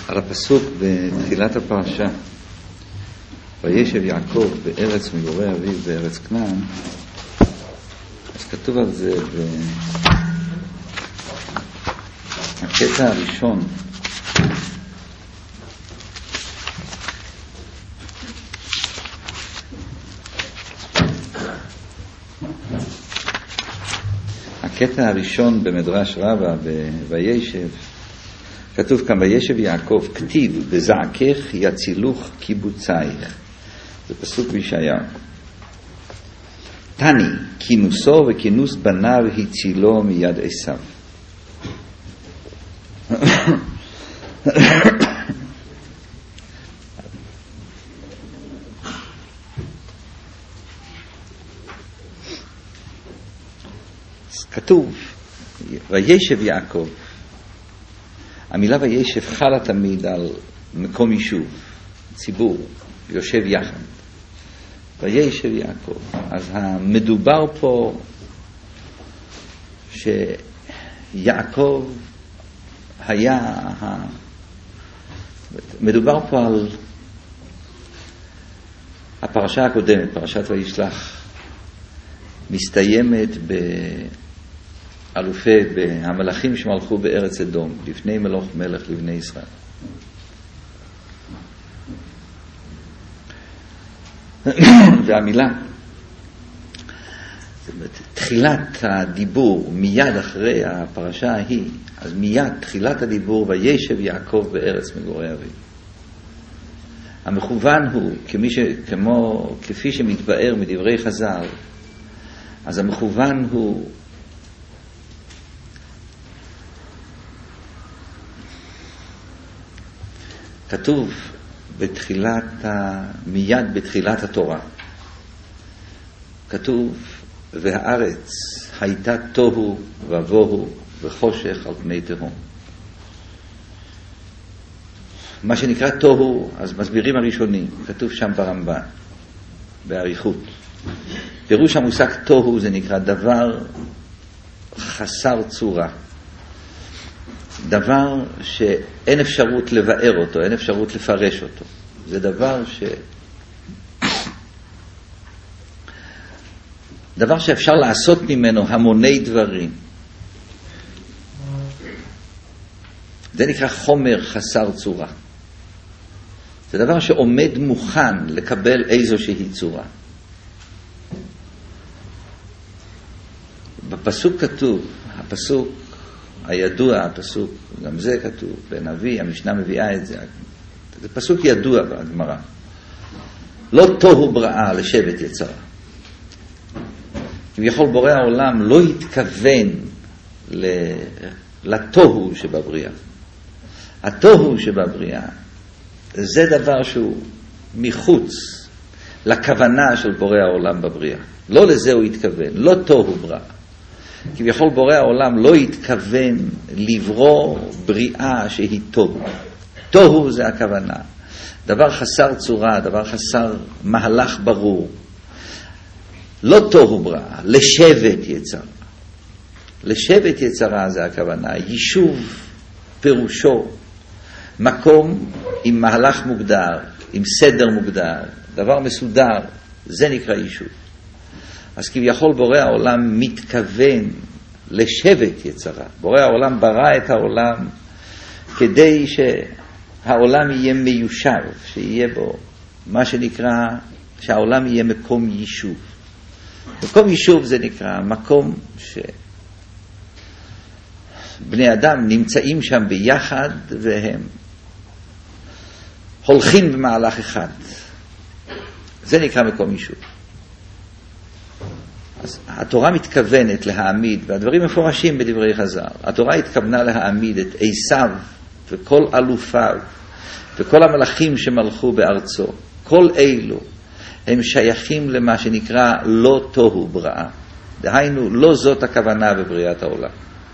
על הפסוק בתחילת הפרשה, וישב יעקב בארץ מגורי אביו בארץ כנען. אז כתוב על זה הקטע הראשון, הקטע הראשון במדרש רבה וישב, כתוב כאן וישב יעקב כתיב בזעקך יצילוך קיבוצייך. זה פסוק בישעיהו. תני כינוסו וכינוס בניו הצילו מיד עשיו. כתוב וישב יעקב. המילה וישב חלה תמיד על מקום יישוב, ציבור, יושב יחד. וישב יעקב. אז המדובר פה שיעקב היה, מדובר פה על הפרשה הקודמת, פרשת וישלח, מסתיימת אלופי המלאכים שמלכו בארץ אדום לפני מלך לבני ישראל. והמילה תחילת הדיבור מיד אחרי הפרשה ההיא, אז מיד תחילת הדיבור וישב יעקב בארץ מגורי אביו. המכוון הוא כפי שמתבאר מדברי חז"ל, אז המכוון הוא כתוב מיד בתחילת התורה, כתוב והארץ הייתה תוהו ובוהו וחושך על פני תהום. מה שנקרא תוהו, אז מסבירים הראשונים, כתוב שם ברמב"ן באריכות. פירוש המושג תוהו זה נקרא דבר חסר צורה, דבר שאין אפשרות לבאר אותו, אין אפשרות לפרש אותו. זה דבר שאפשר לעשות ממנו המוני דברים. זה נקרא חומר חסר צורה. זה דבר שעומד מוכן לקבל איזושהי צורה. בפסוק כתוב, הפסוק הידוע, הפסוק, גם זה כתוב בנביא, המשנה מביאה את זה. זה פסוק ידוע בגמרא. לא תוהו בראה לשבת יצרה. כביכול בורא העולם לא התכוון לתוהו שבבריאה. התוהו שבבריאה זה דבר שהוא מחוץ לכוונה של בורא העולם בבריאה. לא לזה הוא התכוון, לא תוהו בראה. כביכול בורא העולם לא התכוון לברוא בריאה שהיא תוהו. תוהו זה הכוונה. דבר חסר צורה, דבר חסר מהלך ברור. לא תוהו בראה, לשבת יצרה. לשבת יצרה זה הכוונה. יישוב פירושו מקום עם מהלך מוגדר, עם סדר מוגדר, דבר מסודר, זה נקרא יישוב. אז כביכול בורא העולם מתכוון לשבת יצרה. בורא העולם ברא את העולם כדי שהעולם יהיה מיושב, שיהיה בו מה שנקרא, שהעולם יהיה מקום יישוב. מקום יישוב זה נקרא מקום שבני אדם נמצאים שם ביחד והם הולכים במהלך אחד. זה נקרא מקום יישוב. אז התורה מתכוונת להעמיד, והדברים מפורשים בדברי חז"ל, התורה התכוונה להעמיד את עשיו וכל אלופיו וכל המלאכים שמלכו בארצו. כל אלו הם שייכים למה שנקרא לא תוהו בראה. דהיינו, לא זאת הכוונה בבריאת העולם.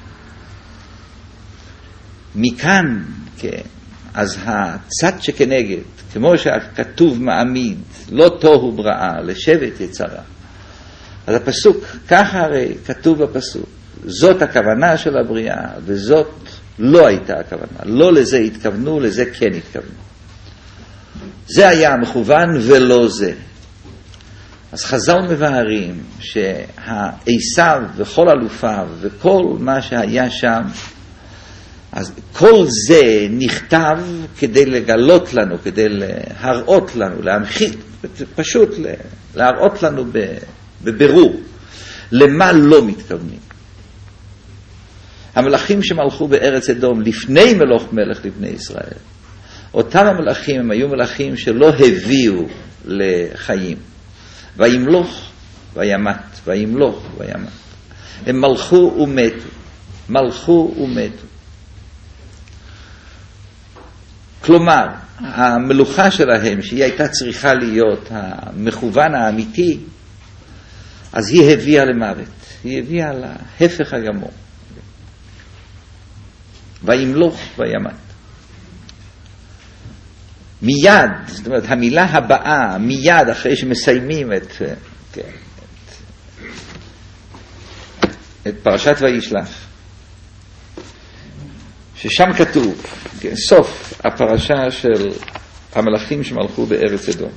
מכאן, כן, אז הצד שכנגד, כמו שהכתוב מעמיד, לא תוהו בראה, לשבת יצרה. אז הפסוק, ככה הרי כתוב בפסוק, זאת הכוונה של הבריאה, וזאת לא הייתה הכוונה. לא לזה התכוונו, לזה כן התכוונו. זה היה המכוון ולא זה. אז חז"ל מבארים שהעשיו וכל אלופיו וכל מה שהיה שם, אז כל זה נכתב כדי לגלות לנו, כדי להראות לנו, להמחיש, פשוט להראות לנו בבירור למה לא מתכוונים. המלאכים שמלכו בארץ אדום לפני מלך לבני ישראל, אותם המלאכים הם היו מלאכים שלא הביאו לחיים. וימלוך וימת, וימלוך וימת. הם מלכו ומתו, מלכו ומתו. כלומר, המלוכה שלהם, שהיא הייתה צריכה להיות המכוון האמיתי, אז היא הביאה למוות. היא הביאה להפך הגמור. וימלוך וימת. מיד, זאת אומרת, המילה הבאה, מיד אחרי שמסיימים את פרשת וישלח, ששם כתוב, סוף הפרשה של המלאכים שמלכו בארץ אדום.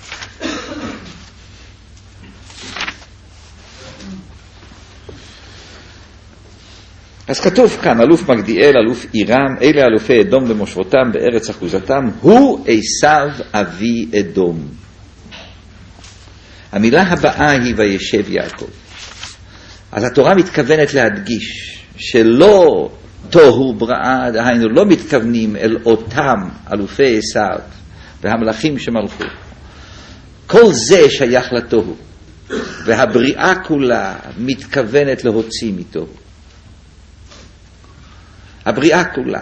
אז כתוב כאן, אלוף מגדיאל, אלוף אירם, אלה אלופי אדום במושבותם בארץ אחוזתם, הוא עשיו אבי אדום. המילה הבאה היא וישב יעקב. אז התורה מתכוונת להדגיש שלא תוהו בראה, דהיינו לא מתכוונים אל אותם אלופי עשיו והמלאכים שמלכו. כל זה שייך לתוהו, והבריאה כולה מתכוונת להוציא מתוהו. הבריאה כולה.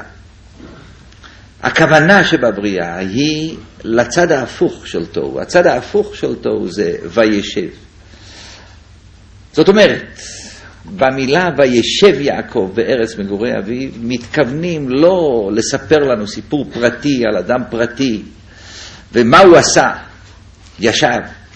הכוונה שבבריאה היא לצד ההפוך של תוהו. הצד ההפוך של תוהו זה וישב. זאת אומרת, במילה וישב יעקב בארץ מגורי אביו, מתכוונים לא לספר לנו סיפור פרטי על אדם פרטי, ומה הוא עשה, ישב.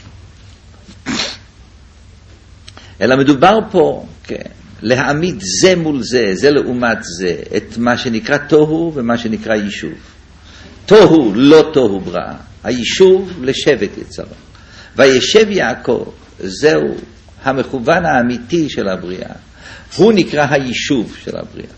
אלא מדובר פה, כן, להעמיד זה מול זה, זה לעומת זה, את מה שנקרא תוהו ומה שנקרא יישוב. תוהו לא תוהו בראה, היישוב לשבט יצרה. וישב יעקב, זהו המכוון האמיתי של הבריאה. הוא נקרא היישוב של הבריאה.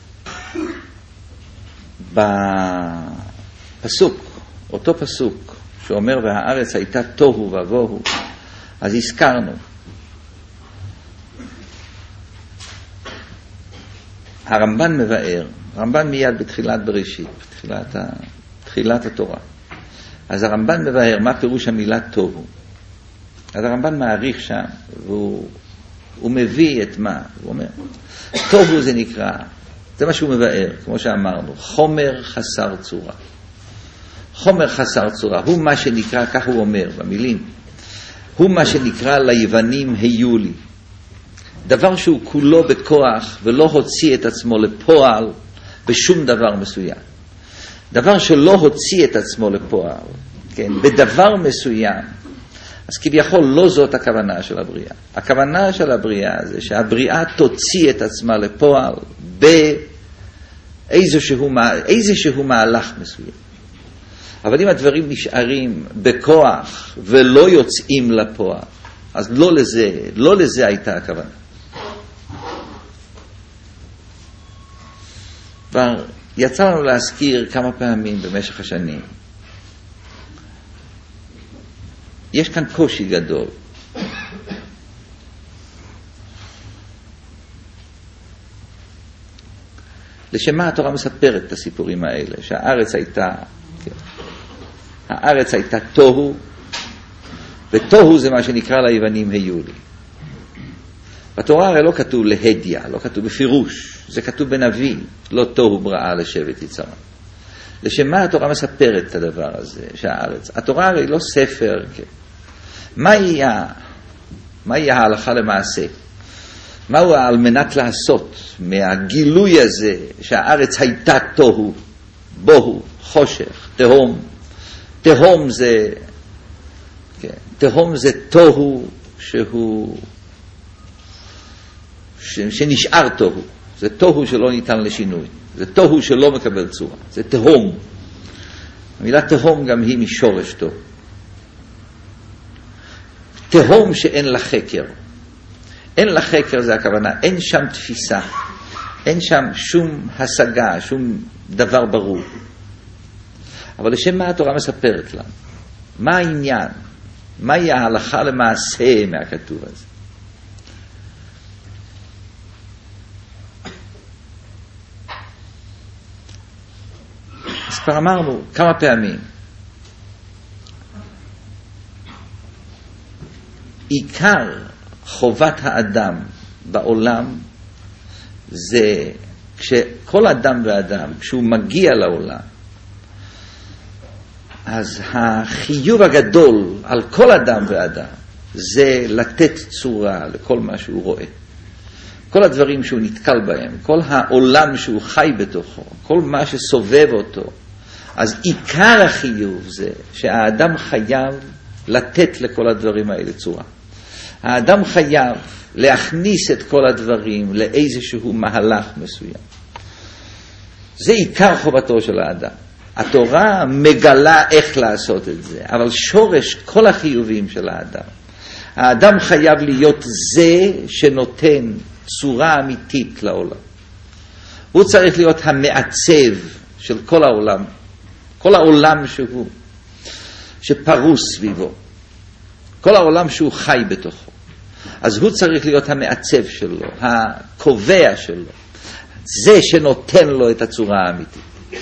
בפסוק, אותו פסוק שאומר והארץ הייתה תוהו ובוהו, אז הזכרנו הרמב"ן מבאר, הרמב"ן מיד בתחילת בראשית, בתחילת התורה. אז הרמב"ן מבאר מה פירוש המילה תוהו. אז הרמב"ן מעריך שם, והוא מביא את מה, הוא אומר, תוהו זה נקרא, זה מה שהוא מבאר, כמו שאמרנו, חומר חסר צורה. חומר חסר צורה, הוא מה שנקרא, כך הוא אומר במילים, הוא מה שנקרא ליוונים היו לי. דבר שהוא כולו בכוח ולא הוציא את עצמו לפועל בשום דבר מסוים. דבר שלא הוציא את עצמו לפועל, כן, בדבר מסוים. אז כביכול לא זאת הכוונה של הבריאה. הכוונה של הבריאה זה שהבריאה תוציא את עצמה לפועל באיזשהו מהלך מסוים. אבל אם הדברים נשארים בכוח ולא יוצאים לפועל, אז לא לזה הייתה הכוונה. כבר יצא לנו להזכיר כמה פעמים במשך השנים. יש כאן קושי גדול. לשם מה התורה מספרת את הסיפורים האלה? שהארץ הייתה, הארץ הייתה תוהו, ותוהו זה מה שנקרא ליוונים היו לי. בתורה הרי לא כתוב להדיה, לא כתוב בפירוש, זה כתוב בנביא, לא תוהו בראה לשבט יצרה. לשם מה התורה מספרת את הדבר הזה, שהארץ? התורה הרי לא ספר, כן. מה יהיה ההלכה למעשה? מהו על מנת לעשות מהגילוי הזה שהארץ הייתה תוהו, בוהו, חושך, תהום? תהום זה, כן, תהום זה תוהו שנשאר תוהו. זה תוהו שלא ניתן לשינוי. זה תוהו שלא מקבל צורה, זה תהום. המילה תהום גם היא משורש תוהו. תהום שאין לה חקר. אין לה חקר זה הכוונה, אין שם תפיסה, אין שם שום השגה, שום דבר ברור. אבל לשם מה התורה מספרת לנו? מה העניין? מהי ההלכה למעשה מהכתוב הזה? אז כבר אמרנו כמה פעמים, עיקר חובת האדם בעולם זה כשכל אדם ואדם, כשהוא מגיע לעולם, אז החיוב הגדול על כל אדם ואדם זה לתת צורה לכל מה שהוא רואה. כל הדברים שהוא נתקל בהם, כל העולם שהוא חי בתוכו, כל מה שסובב אותו. אז עיקר החיוב זה שהאדם חייב לתת לכל הדברים האלה צורה. האדם חייב להכניס את כל הדברים לאיזשהו מהלך מסוים. זה עיקר חובתו של האדם. התורה מגלה איך לעשות את זה, אבל שורש כל החיובים של האדם. האדם חייב להיות זה שנותן צורה אמיתית לעולם. הוא צריך להיות המעצב של כל העולם, כל העולם שפרוס סביבו, כל העולם שהוא חי בתוכו. אז הוא צריך להיות המעצב שלו, הקובע שלו, זה שנותן לו את הצורה האמיתית.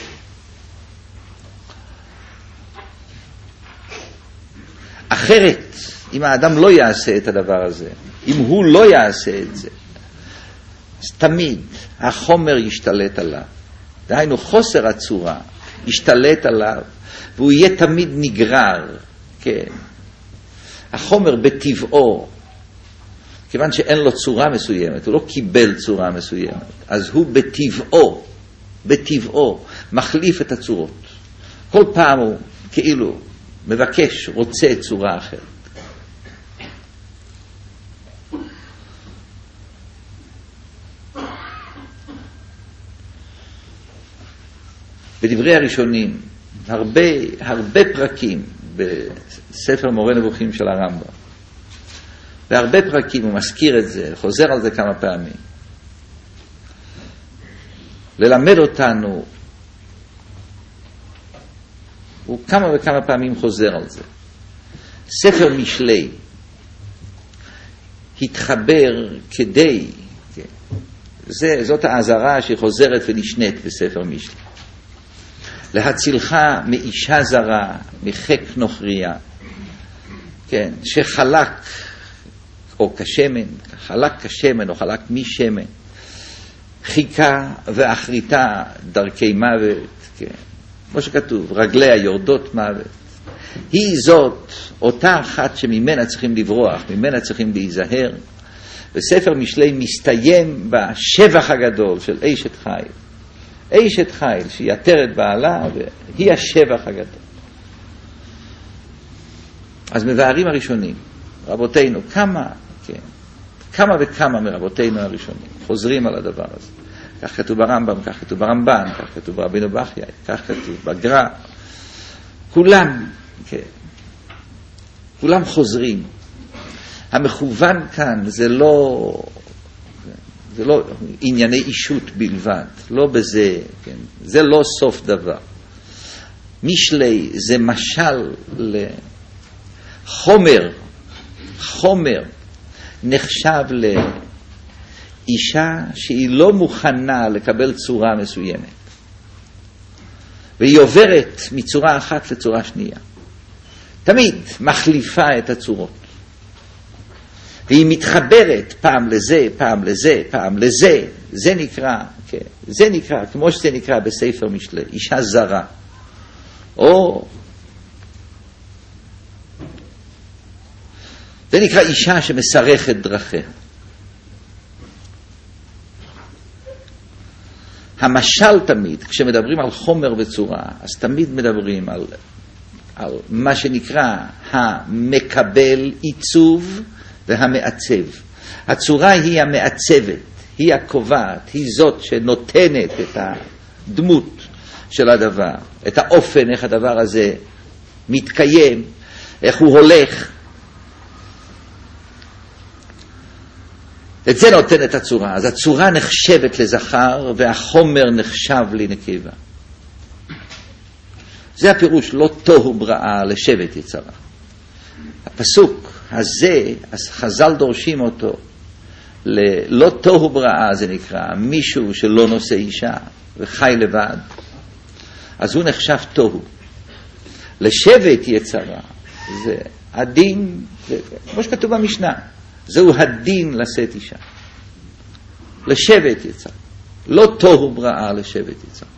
אחרת, אם האדם לא יעשה את הדבר הזה, אם הוא לא יעשה את זה, אז תמיד החומר ישתלט עליו. דהיינו, חוסר הצורה ישתלט עליו, והוא יהיה תמיד נגרר. כן. החומר בטבעו, כיוון שאין לו צורה מסוימת, הוא לא קיבל צורה מסוימת, אז הוא בטבעו מחליף את הצורות. כל פעם הוא כאילו מבקש, רוצה צורה אחרת. בדברי הראשונים, הרבה פרקים בספר מורה נבוכים של הרמב"ם, והרבה פרקים הוא מזכיר את זה, חוזר על זה כמה פעמים. ללמד אותנו, הוא כמה וכמה פעמים חוזר על זה. ספר משלי התחבר כדי, זאת האזהרה שחוזרת ונשנית בספר משלי. להצילך מאישה זרה, מחק נוכריה, כן, שחלק או כשמן, חלק כשמן או חלק משמן, חיכה ואחריתה דרכי מוות, כן, כמו שכתוב, רגליה יורדות מוות. היא זאת, אותה אחת שממנה צריכים לברוח, ממנה צריכים להיזהר. וספר משלי מסתיים בשבח הגדול של אשת חיל. אשת חיל שיתר את בעלה, והיא השבח הגדול. אז מבארים הראשונים, רבותינו, כמה וכמה מרבותינו הראשונים חוזרים על הדבר הזה. כך כתוב ברמב"ם, כך כתוב ברמב"ן, כך כתוב ברבינו בחיי, כך כתוב בגר"א. כולם חוזרים. המכוון כאן זה לא ענייני אישות בלבד, לא בזה, כן? זה לא סוף דבר. משלי זה משל לחומר, חומר נחשב לאישה שהיא לא מוכנה לקבל צורה מסוימת, והיא עוברת מצורה אחת לצורה שנייה, תמיד מחליפה את הצורות, והיא מתחברת פעם לזה, פעם לזה, פעם לזה. זה נקרא, כן, זה נקרא, כמו שזה נקרא בספר משלי, אישה זרה. או זה נקרא אישה שמסרכת דרכיה. המשל תמיד, כשמדברים על חומר וצורה, אז תמיד מדברים על מה שנקרא המקבל עיצוב והמעצב. הצורה היא המעצבת, היא הקובעת, היא זאת שנותנת את דמות של הדבר, את האופן, איך הדבר הזה מתקיים, איך הוא הולך. את זה נותן את הצורה. אז הצורה נחשבת לזכר והחומר נחשב לנקבה. זה הפירוש, לא תוהו בראה לשבט יצרה. הפסוק הזה, אז חז"ל דורשים אותו, לא תוהו בראה זה נקרא, מישהו שלא נושא אישה וחי לבד, אז הוא נחשב תוהו. לשבט יצרה, זה הדין, כמו שכתוב במשנה, זהו הדין לשאת אישה. לשבט יצרה. לא תוהו בראה לשבט יצרה.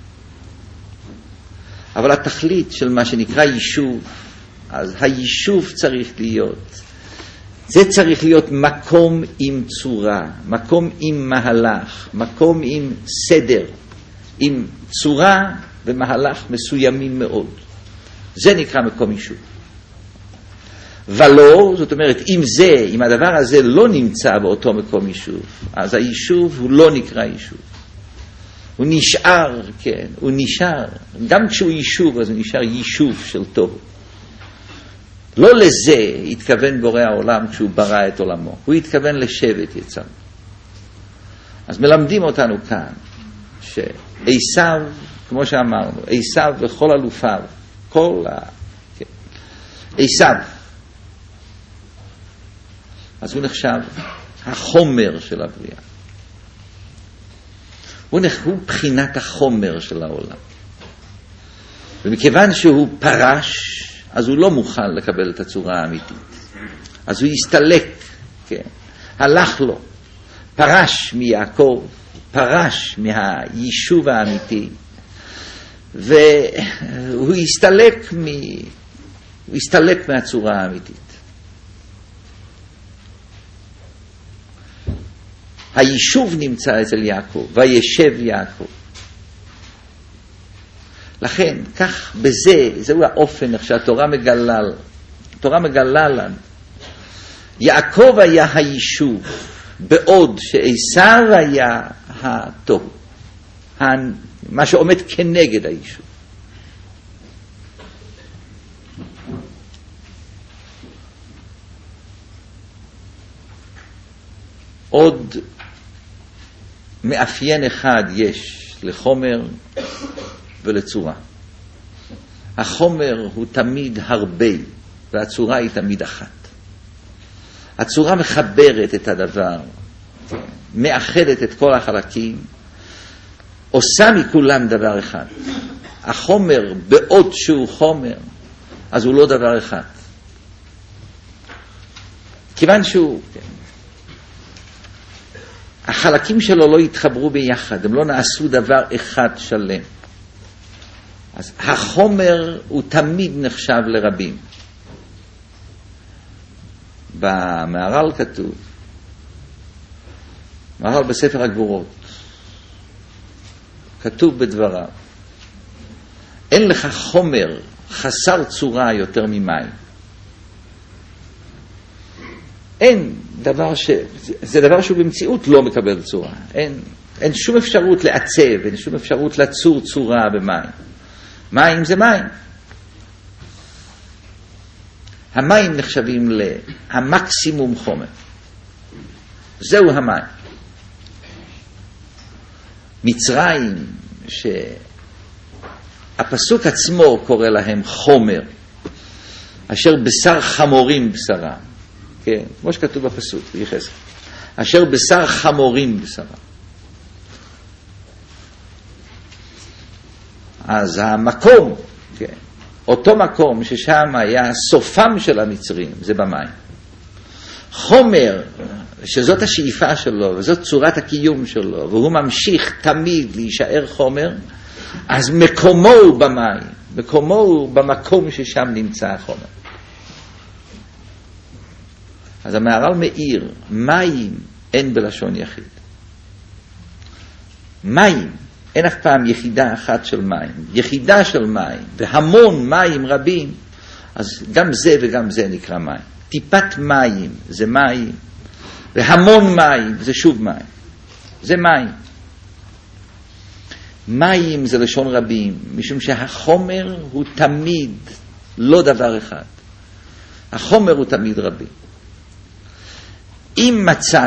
אבל התכלית של מה שנקרא יישוב, אז היישוב צריך להיות, זה צריך להיות מקום עם צורה, מקום עם מהלך, מקום עם סדר, עם צורה ומהלך מסוימים מאוד. זה נקרא מקום יישוב. ולא, זאת אומרת, אם הדבר הזה לא נמצא באותו מקום יישוב, אז היישוב הוא לא נקרא יישוב. הוא נשאר, כן, הוא נשאר. גם כשהוא יישוב, אז הוא נשאר יישוב של טוב. לא לזה התכוון בורא העולם כשהוא ברא את עולמו. הוא התכוון לשבט יצר. אז מלמדים אותנו כאן, שעשיו, כמו שאמרנו, עשיו וכל אלופיו, כן, עשיו, אז הוא נחשב החומר של הבריאה. הוא בחינת החומר של העולם. ומכיוון שהוא פרש, אז הוא לא מוכן לקבל את הצורה האמיתית. אז הוא הסתלק, כן, הלך לו, פרש מיעקב, פרש מהיישוב האמיתי, והוא הסתלק מהצורה האמיתית. היישוב נמצא אצל יעקב, וישב יעקב. לכן, כך זהו האופן איך שהתורה מגלה לנו. יעקב היה היישוב, בעוד שעשיו היה התוהו. מה שעומד כנגד היישוב. עוד מאפיין אחד יש לחומר ולצורה. החומר הוא תמיד הרבה, והצורה היא תמיד אחת. הצורה מחברת את הדבר, מאחדת את כל החלקים, עושה מכולם דבר אחד. החומר, בעוד שהוא חומר, אז הוא לא דבר אחד. כיוון שהוא, החלקים שלו לא התחברו ביחד, הם לא נעשו דבר אחד שלם. אז החומר הוא תמיד נחשב לרבים. במהר"ל כתוב, מהר"ל בספר הגבורות, כתוב בדבריו, אין לך חומר חסר צורה יותר ממים. אין דבר זה דבר שהוא במציאות לא מקבל צורה. אין שום אפשרות לעצב, אין שום אפשרות לצור צורה במים. מים זה מים. המים נחשבים להמקסימום חומר. זהו המים. מצרים, שהפסוק עצמו קורא להם חומר, אשר בשר חמורים בשרה. כן, כמו שכתוב בפסוק, ביחזקאל. אשר בשר חמורים בשרה. אז המקום, כן, אותו מקום ששם היה סופם של המצרים, זה במים. חומר, שזאת השאיפה שלו, וזאת צורת הקיום שלו, והוא ממשיך תמיד להישאר חומר, אז מקומו הוא במים, מקומו הוא במקום ששם נמצא החומר. אז המהר"ל מאיר, מים אין בלשון יחיד. מים, אין אף פעם יחידה אחת של מים. יחידה של מים, והמון מים רבים, אז גם זה וגם זה נקרא מים. טיפת מים זה מים, והמון מים זה שוב מים. זה מים. מים זה לשון רבים, משום שהחומר הוא תמיד לא דבר אחד. החומר הוא תמיד רבים. אם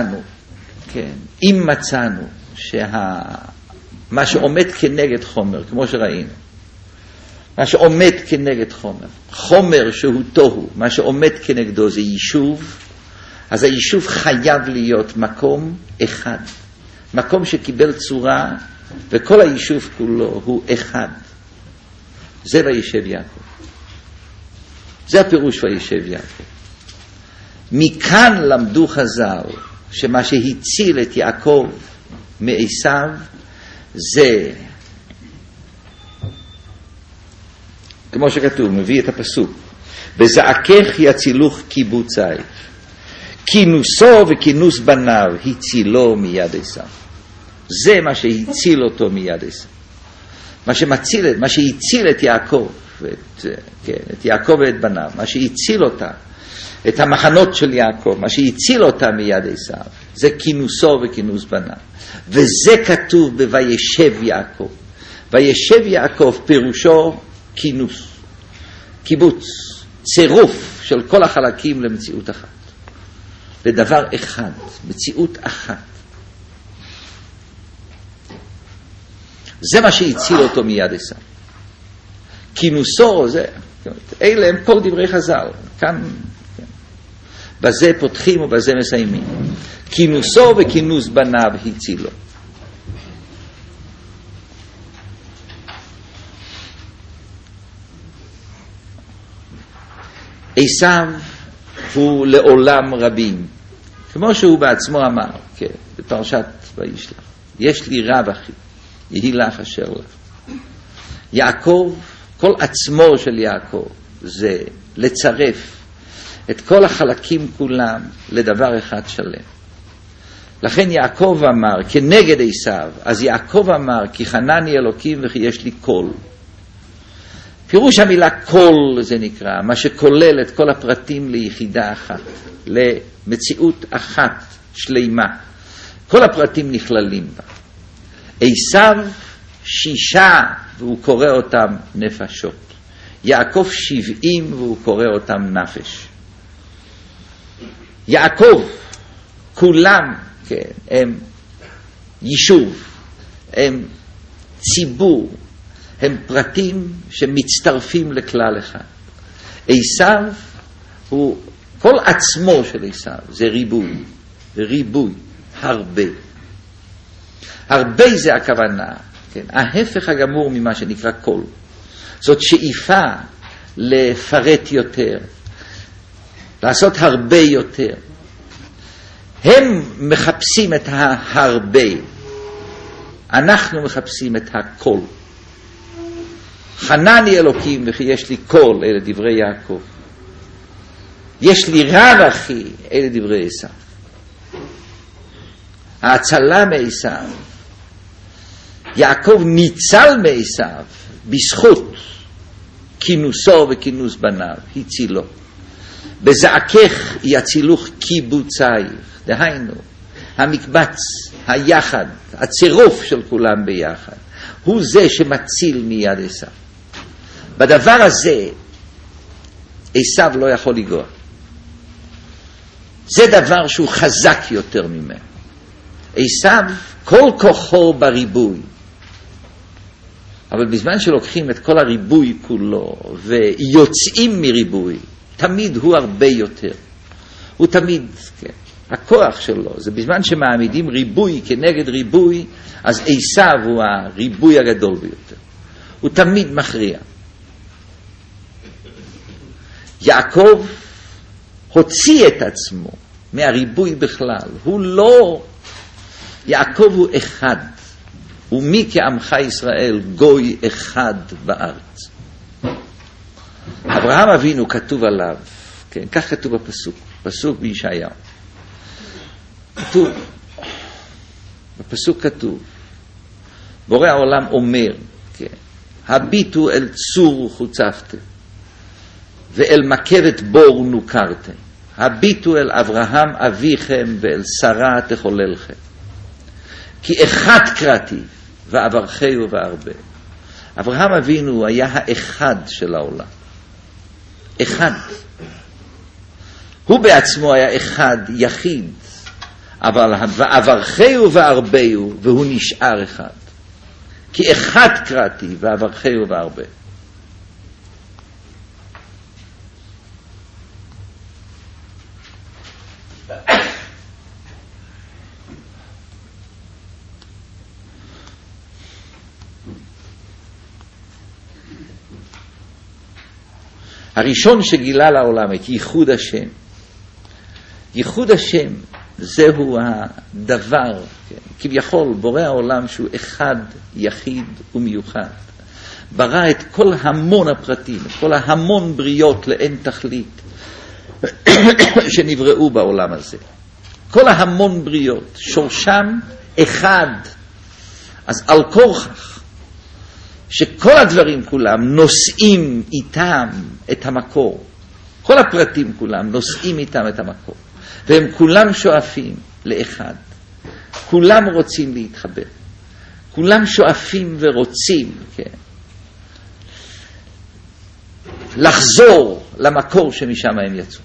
מצאנו מה שעומד כנגד חומר, כמו שראינו, מה שעומד כנגד חומר שהוא תוהו, מה שעומד כנגדו זה יישוב, אז היישוב חייב להיות מקום אחד, מקום שקיבל צורה, וכל היישוב כולו הוא אחד. זה וישב יעקב. זה הפירוש וישב יעקב. מכאן למדו חז"ל שמה שהציל את יעקב מעשיו זה, כמו שכתוב, מביא את הפסוק, בזעקך יצילוך קיבוצי, כינוסו וכינוס בניו הצילו מיד עשיו. זה מה שהציל אותו מיד עשיו. מה שהציל את יעקב, את יעקב ואת בניו, מה שהציל אותה, את המחנות של יעקב, מה שהציל אותה מיד עשיו, זה כינוסו וכינוס בניו. וזה כתוב בוישב יעקב. וישב יעקב פירושו כינוס, קיבוץ, צירוף של כל החלקים למציאות אחת, לדבר אחד, מציאות אחת. זה מה שהציל אותו מיד עשיו. כינוסו, אלה הם כל דברי חז"ל. כאן, בזה פותחים ובזה מסיימים. כינוסו וכינוס בניו הצילו. עשיו הוא לעולם רבים, כמו שהוא בעצמו אמר, בפרשת וישלח, יש לי רב אחי, יהי לך אשר לך. יעקב, כל עצמו של יעקב זה לצרף את כל החלקים כולם לדבר אחד שלם. לכן יעקב אמר כנגד עשיו, אז יעקב אמר כי חנני אלוקים וכי יש לי קול. פירוש המילה קול זה נקרא, מה שכולל את כל הפרטים ליחידה אחת, למציאות אחת שלמה. כל הפרטים נכללים בה. עשיו 6 והוא קורא אותם נפשות. יעקב 70 והוא קורא אותם נפש. יעקב כולם הם יישוב, הם ציבור, הם פרטים שמצטרפים לכלל אחד. עשיו הוא, כל עצמו של עשיו זה ריבוי, ריבוי, הרבה. הרבה זה הכוונה, ההפך הגמור ממה שנקרא כל. זאת שאיפה לפרט יותר, לעשות הרבה יותר. הם מחפשים את ההרבה, אנחנו מחפשים את הכל. חנני אלוקים וכי יש לי קול, אלה דברי יעקב. יש לי רב אחי, אלה דברי עשיו. ההצלה מעשיו, יעקב ניצל מעשיו בזכות כינוסו וכינוס בניו, הצילו. בזעקך יצילוך קיבוצייך, דהיינו, המקבץ, היחד, הצירוף של כולם ביחד, הוא זה שמציל מיד עשיו. בדבר הזה, עשיו לא יכול לגוע. זה דבר שהוא חזק יותר ממנו. עשיו, כל כוחו בריבוי. אבל בזמן שלוקחים את כל הריבוי כולו ויוצאים מריבוי, תמיד הוא הרבה יותר. הוא תמיד, הכוח שלו, זה בזמן שמעמידים ריבוי כנגד ריבוי, אז עשיו הוא הריבוי הגדול ביותר. הוא תמיד מכריע. יעקב הוציא את עצמו מהריבוי בכלל. הוא לא, יעקב הוא אחד. ומי כעמך ישראל גוי אחד בארץ. אברהם אבינו כתוב עליו, כן, כך כתוב בפסוק, פסוק בישעיהו. כתוב, בפסוק כתוב, בורא העולם אומר, כן, הביטו אל צור חוצפתם, ואל מקבת בור נוקרתם. הביטו אל אברהם אביכם ואל שרה תחוללכם. כי אחד קראתי, ואברכהו והרבה. אברהם אבינו היה האחד של העולם. אחד. הוא בעצמו היה אחד, יחיד. אבל ואברכהו והרבהו, והוא נשאר אחד. כי אחד קראתי, ואברכהו והרבה. הראשון שגילה לעולם את ייחוד השם. ייחוד השם זהו הדבר, כביכול בורא העולם שהוא אחד, יחיד ומיוחד. ברא את כל המון הפרטים, את כל ההמון בריות לאין תכלית שנבראו בעולם הזה. כל ההמון בריות, שורשם אחד. אז על כורכך שכל הדברים כולם נושאים איתם את המקור. כל הפרטים כולם נושאים איתם את המקור. והם כולם שואפים לאחד. כולם רוצים להתחבר. כולם שואפים ורוצים, כן, לחזור למקור שמשם הם יצאו.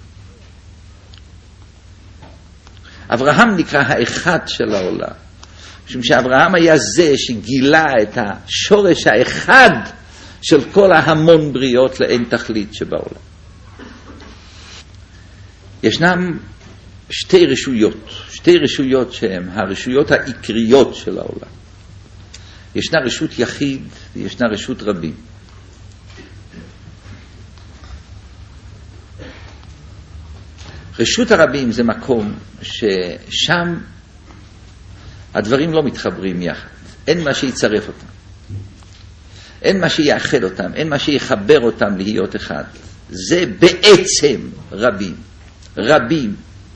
אברהם נקרא האחד של העולם. משום שאברהם היה זה שגילה את השורש האחד של כל ההמון בריות לאין תכלית שבעולם. ישנם שתי רשויות שהן הרשויות העיקריות של העולם. ישנה רשות יחיד וישנה רשות רבים. רשות הרבים זה מקום ששם הדברים לא מתחברים יחד. אין מה שיצרף אותם. אין מה שיאחד אותם. אין מה שיחבר אותם להיות אחד. זה בעצם רבים. רבים.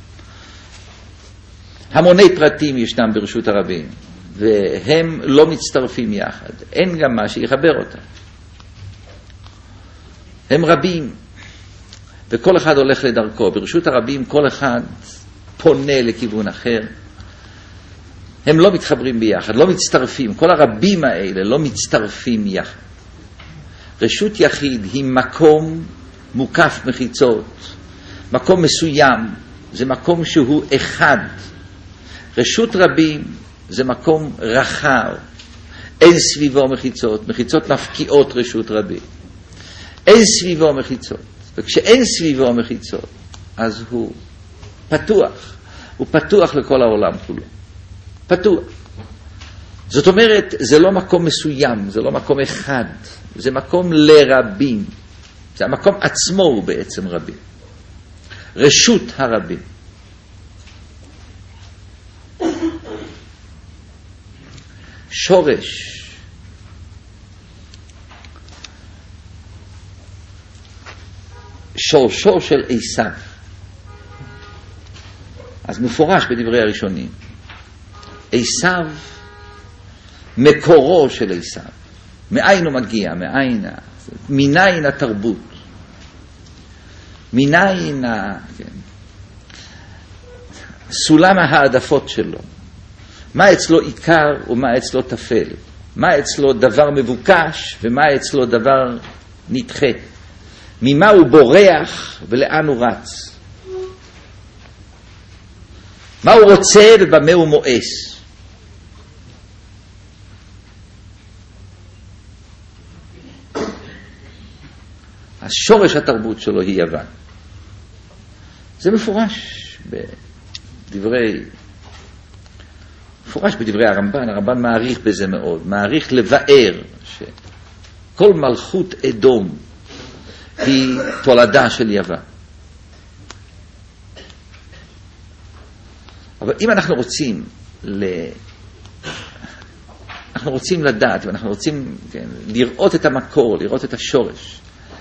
המוני פרטים ישנם ברשות הרבים, והם לא מצטרפים יחד. אין גם מה שיחבר אותם. הם רבים, וכל אחד הולך לדרכו. ברשות הרבים כל אחד פונה לכיוון אחר. הם לא מתחברים ביחד, לא מצטרפים. כל הרבים האלה לא מצטרפים יחד. רשות יחיד היא מקום מוקף מחיצות, מקום מסוים, זה מקום שהוא אחד. רשות רבים זה מקום רחב, אין סביבו מחיצות, מחיצות מפקיעות רשות רבים. אין סביבו מחיצות, וכשאין סביבו מחיצות, אז הוא פתוח, הוא פתוח לכל העולם כולו. פתוח. זאת אומרת, זה לא מקום מסוים, זה לא מקום אחד, זה מקום לרבים. זה המקום עצמו הוא בעצם רבים. רשות הרבים. שורשו של עשיו. אז מפורש בדברי הראשונים. עשיו, מקורו של עשיו. מאין הוא מגיע? מניין התרבות. מניין סולם העדפות שלו. מה אצלו עיקר ומה אצלו תפל. מה אצלו דבר מבוקש ומה אצלו דבר נדחה. ממה הוא בורח ולאן הוא רץ. מה הוא רוצה ובמה הוא מואס. השורש התרבות שלו היא יוון. זה מפורש בדברי הרמב"ן. הרמב"ן מעריך בזה מאוד, מעריך לבאר שכל מלכות אדום היא תולדה של יוון. אבל אם אנחנו רוצים לדעת, ואנחנו רוצים לראות את המקור, לראות את השורש,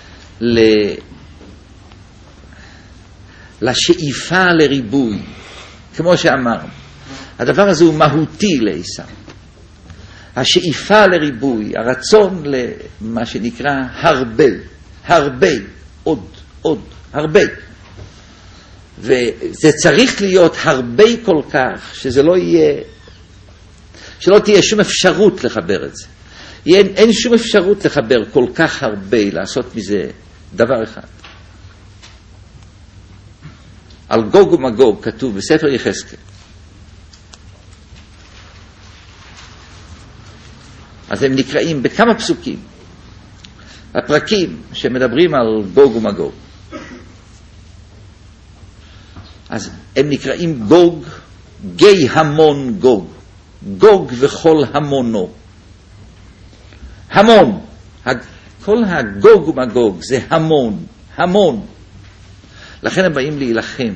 לשאיפה לריבוי, כמו שאמר, הדבר הזה הוא מהותי לעשיו. השאיפה לריבוי, הרצון למה שנקרא הרבה, עוד, הרבה. וזה צריך להיות הרבה כל כך, שזה לא יהיה, שלא תהיה שום אפשרות לחבר את זה. אין שום אפשרות לחבר כל כך הרבה, לעשות מזה דבר אחד. על גוג ומגוג כתוב בספר יחזקאל. אז הם נקראים בכמה פסוקים. הפרקים שמדברים על גוג ומגוג. אז הם נקראים גוג, גי המון גוג. גוג וכל המונו. המון. כל הגוג ומגוג זה המון. המון. לכן הם באים להילחם.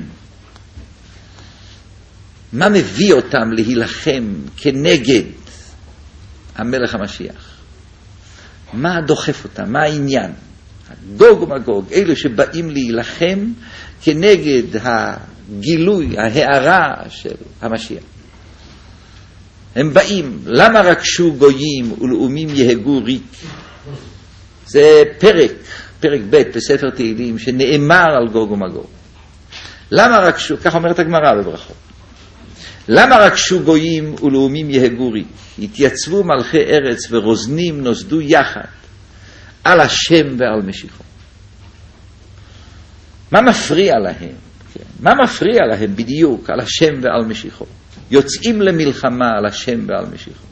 מה מביא אותם להילחם כנגד המלך המשיח? מה דוחף אותם? מה העניין? גוג ומגוג, אלו שבאים להילחם כנגד הגילוי, ההארה של המשיח. הם באים, למה רקשו גויים ולאומים יהגו ריק? זה פרק ב' בספר תהילים שנאמר על גוג ומגוג. למה רקשו, כך אומרת הגמרא בברכות, למה רקשו גויים ולאומים יהגו ריק? התייצבו מלכי ארץ ורוזנים נוסדו יחד על השם ועל משיחו. מה מפריע להם? מה מפריע להם בדיוק על השם ועל משיחו? יוצאים למלחמה על השם ועל משיחו.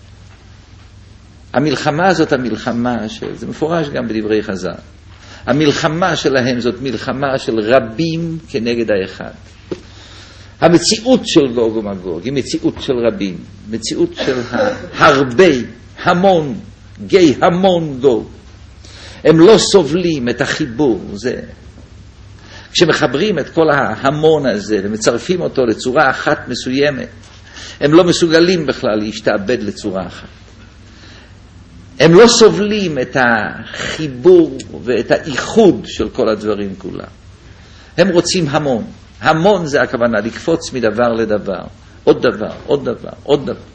המלחמה הזאת, המלחמה זה מפורש גם בדברי חז"ל. המלחמה שלהם זאת מלחמה של רבים כנגד האחד. המציאות של גוג ומגוג היא מציאות של רבים, מציאות של הרבה, המון, גי המון גוג. הם לא סובלים את החיבור. זה כשמחברים את כל ההמון הזה ומצרפים אותו לצורה אחת מסוימת, הם לא מסוגלים בכלל להשתעבד לצורה אחת. הם לא סובלים את החיבור ואת האיחוד של כל הדברים כולם. הם רוצים המון. המון זה הכוונה, לקפוץ מדבר לדבר. עוד דבר, עוד דבר, עוד דבר.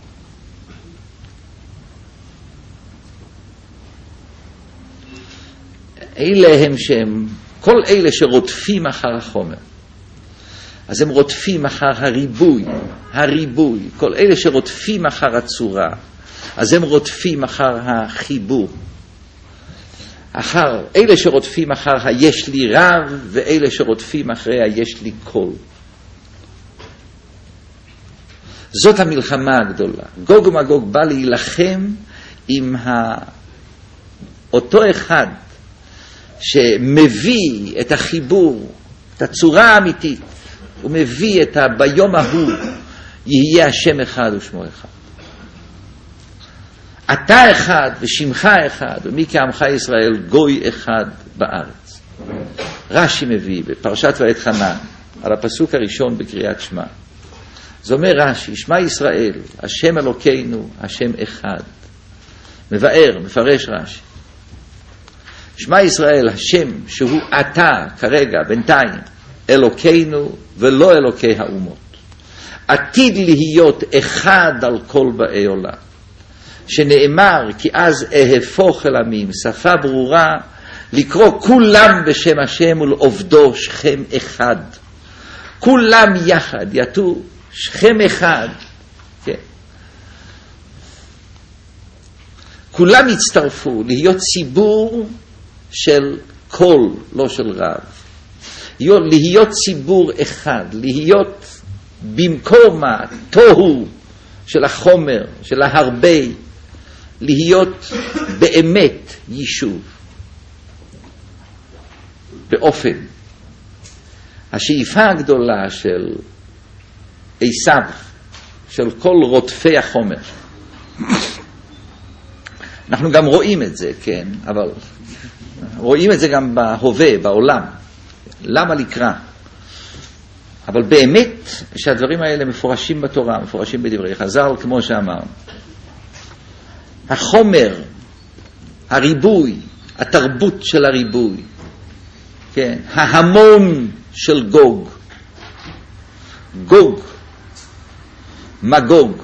אלה הם שהם, כל אלה שרודפים אחר החומר. אז הם רודפים אחר הריבוי. כל אלה שרודפים אחר הצורה. אז הם רודפים אחר החיבור. אחר אלה שרודפים אחר היש לי רב, ואלה שרודפים אחרי היש לי קול. זאת המלחמה הגדולה. גוג ומגוג בא להילחם עם אותו אחד שמביא את החיבור, את הצורה האמיתית. הוא מביא את ביום ההוא יהיה השם אחד ושמו אחד. אתה אחד ושמך אחד, ומי כעמך ישראל גוי אחד בארץ. רש"י מביא בפרשת ואת חנן, על הפסוק הראשון בקריאת שמע. זה אומר רש"י, שמע ישראל, השם אלוקינו, השם אחד. מבאר, מפרש רש"י. שמע ישראל, השם שהוא אתה כרגע, בינתיים, אלוקינו ולא אלוקי האומות. עתיד להיות אחד על כל באי עולם. שנאמר כי אז אהפוך אל עמים, שפה ברורה, לקרוא כולם בשם השם ולעובדו שכם אחד. כולם יחד יתו שכם אחד. כן. כולם יצטרפו להיות ציבור של קול, לא של רב. להיות ציבור אחד, להיות במקום התוהו של החומר, של ההרבה, להיות באמת יישוב. באופן השאיפה הגדולה של עשיו, של כל רודפי החומר. אנחנו גם רואים את זה, כן, אבל רואים את זה גם בהווה, בעולם. למה לקרוא? אבל באמת שהדברים האלה מפורשים בתורה, מפורשים בדברי חז"ל, כמו שאמרנו. החומר, הריבוי, התרבות של הריבוי, כן, ההמון של גוג, גוג, מגוג,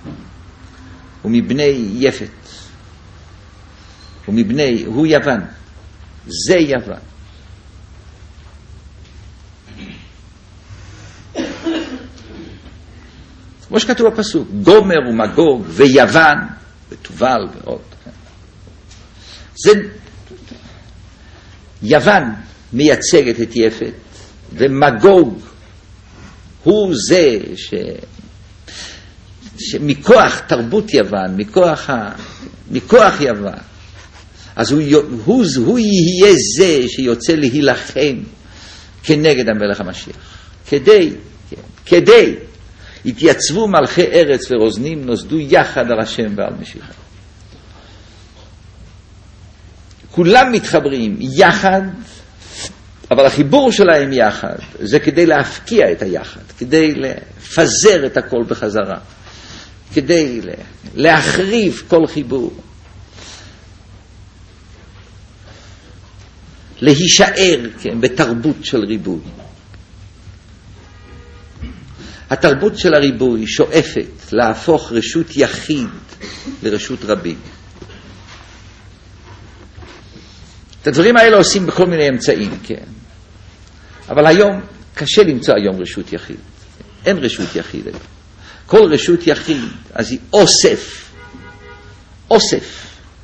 ומבני יפת, ומבני, הוא יוון, זה יוון. כמו שכתוב בפסוק, גומר ומגוג ויוון ותובל ועוד. זה יוון מייצגת את יפת, ומגוג הוא זה שמכוח תרבות יוון, מכוח יוון, אז הוא יהיה זה שיוצא להילחם כנגד המלך המשיח. כדי התייצבו מלכי ארץ ורוזנים, נוסדו יחד על השם ועל משיחה. כולם מתחברים יחד, אבל החיבור שלהם יחד זה כדי להפקיע את היחד, כדי לפזר את הכל בחזרה, כדי להחריב כל חיבור, להישאר, כן, בתרבות של ריבוי. התרבות של הריבוי שואפת להפוך רשות יחיד לרשות רבים. את הדברים האלה עושים בכל מיני אמצעים, כן. אבל היום, קשה למצוא היום רשות יחיד. אין רשות יחיד. כל רשות יחיד, אז היא אוסף.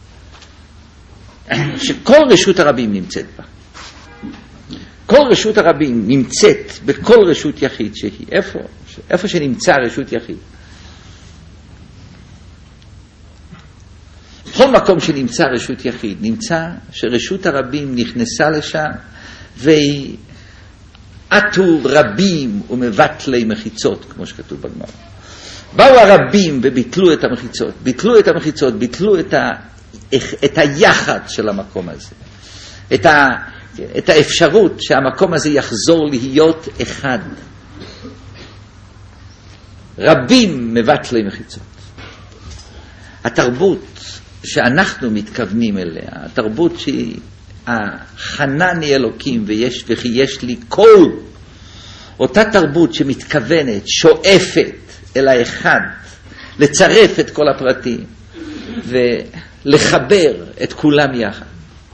שכל רשות הרבים נמצאת בה. כל רשות הרבים נמצאת בכל רשות יחיד שהיא. איפה שנמצא רשות יחיד. בכל מקום שנמצא רשות יחיד, נמצא שרשות הרבים נכנסה לשם, והיא עטו רבים ומבטלי מחיצות, כמו שכתוב בגמרא. באו הרבים וביטלו את המחיצות, ביטלו את היחד של המקום הזה, את האפשרות שהמקום הזה יחזור להיות אחד. רבים מבטלי מחיצות. התרבות שאנחנו מתכוונים אליה, התרבות שהיא החנני אלוקים וכי יש לי כל, אותה תרבות שמתכוונת, שואפת אל האחד, לצרף את כל הפרטים ולחבר את כולם יחד.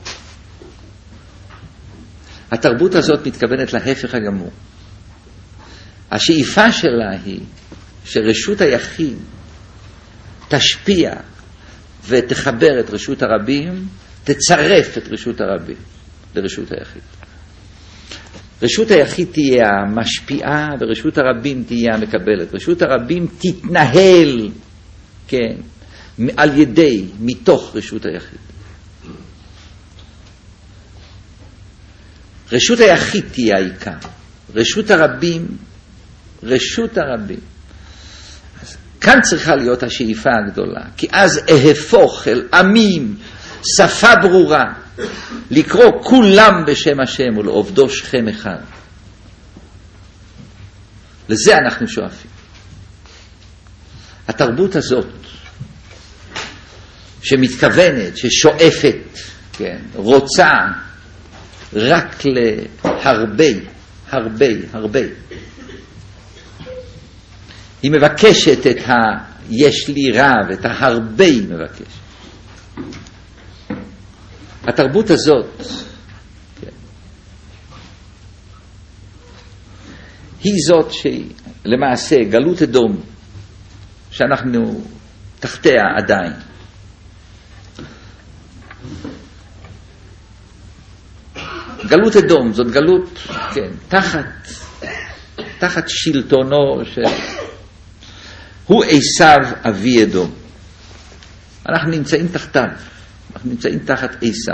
התרבות הזאת מתכוונת להפך הגמור. השאיפה שלה היא שרשות היחיד תשפיע ותחבר את רשות הרבים, תצרף את רשות הרבים לרשות היחיד. רשות היחיד תהיה המשפיעה ורשות הרבים תהיה המקבלת. רשות הרבים תתנהל, כן, על ידי, מתוך רשות היחיד. רשות היחיד תהיה העיקר. רשות הרבים. כאן צריכה להיות השאיפה הגדולה, כי אז אהפוך אל עמים, שפה ברורה, לקרוא כולם בשם השם ולעובדו שכם אחד. לזה אנחנו שואפים. התרבות הזאת, שמתכוונת, ששואפת, כן, רוצה, רק הרבה. היא מבקשת את יש לי רב, את ההרבה היא מבקשת. התרבות הזאת, כן, היא זאת שלמעשה גלות אדום, שאנחנו תחתיה עדיין. גלות אדום, זאת גלות, כן, תחת שלטונו של... הוא עשיו אבי אדום. אנחנו נמצאים תחתיו. אנחנו נמצאים תחת עשיו.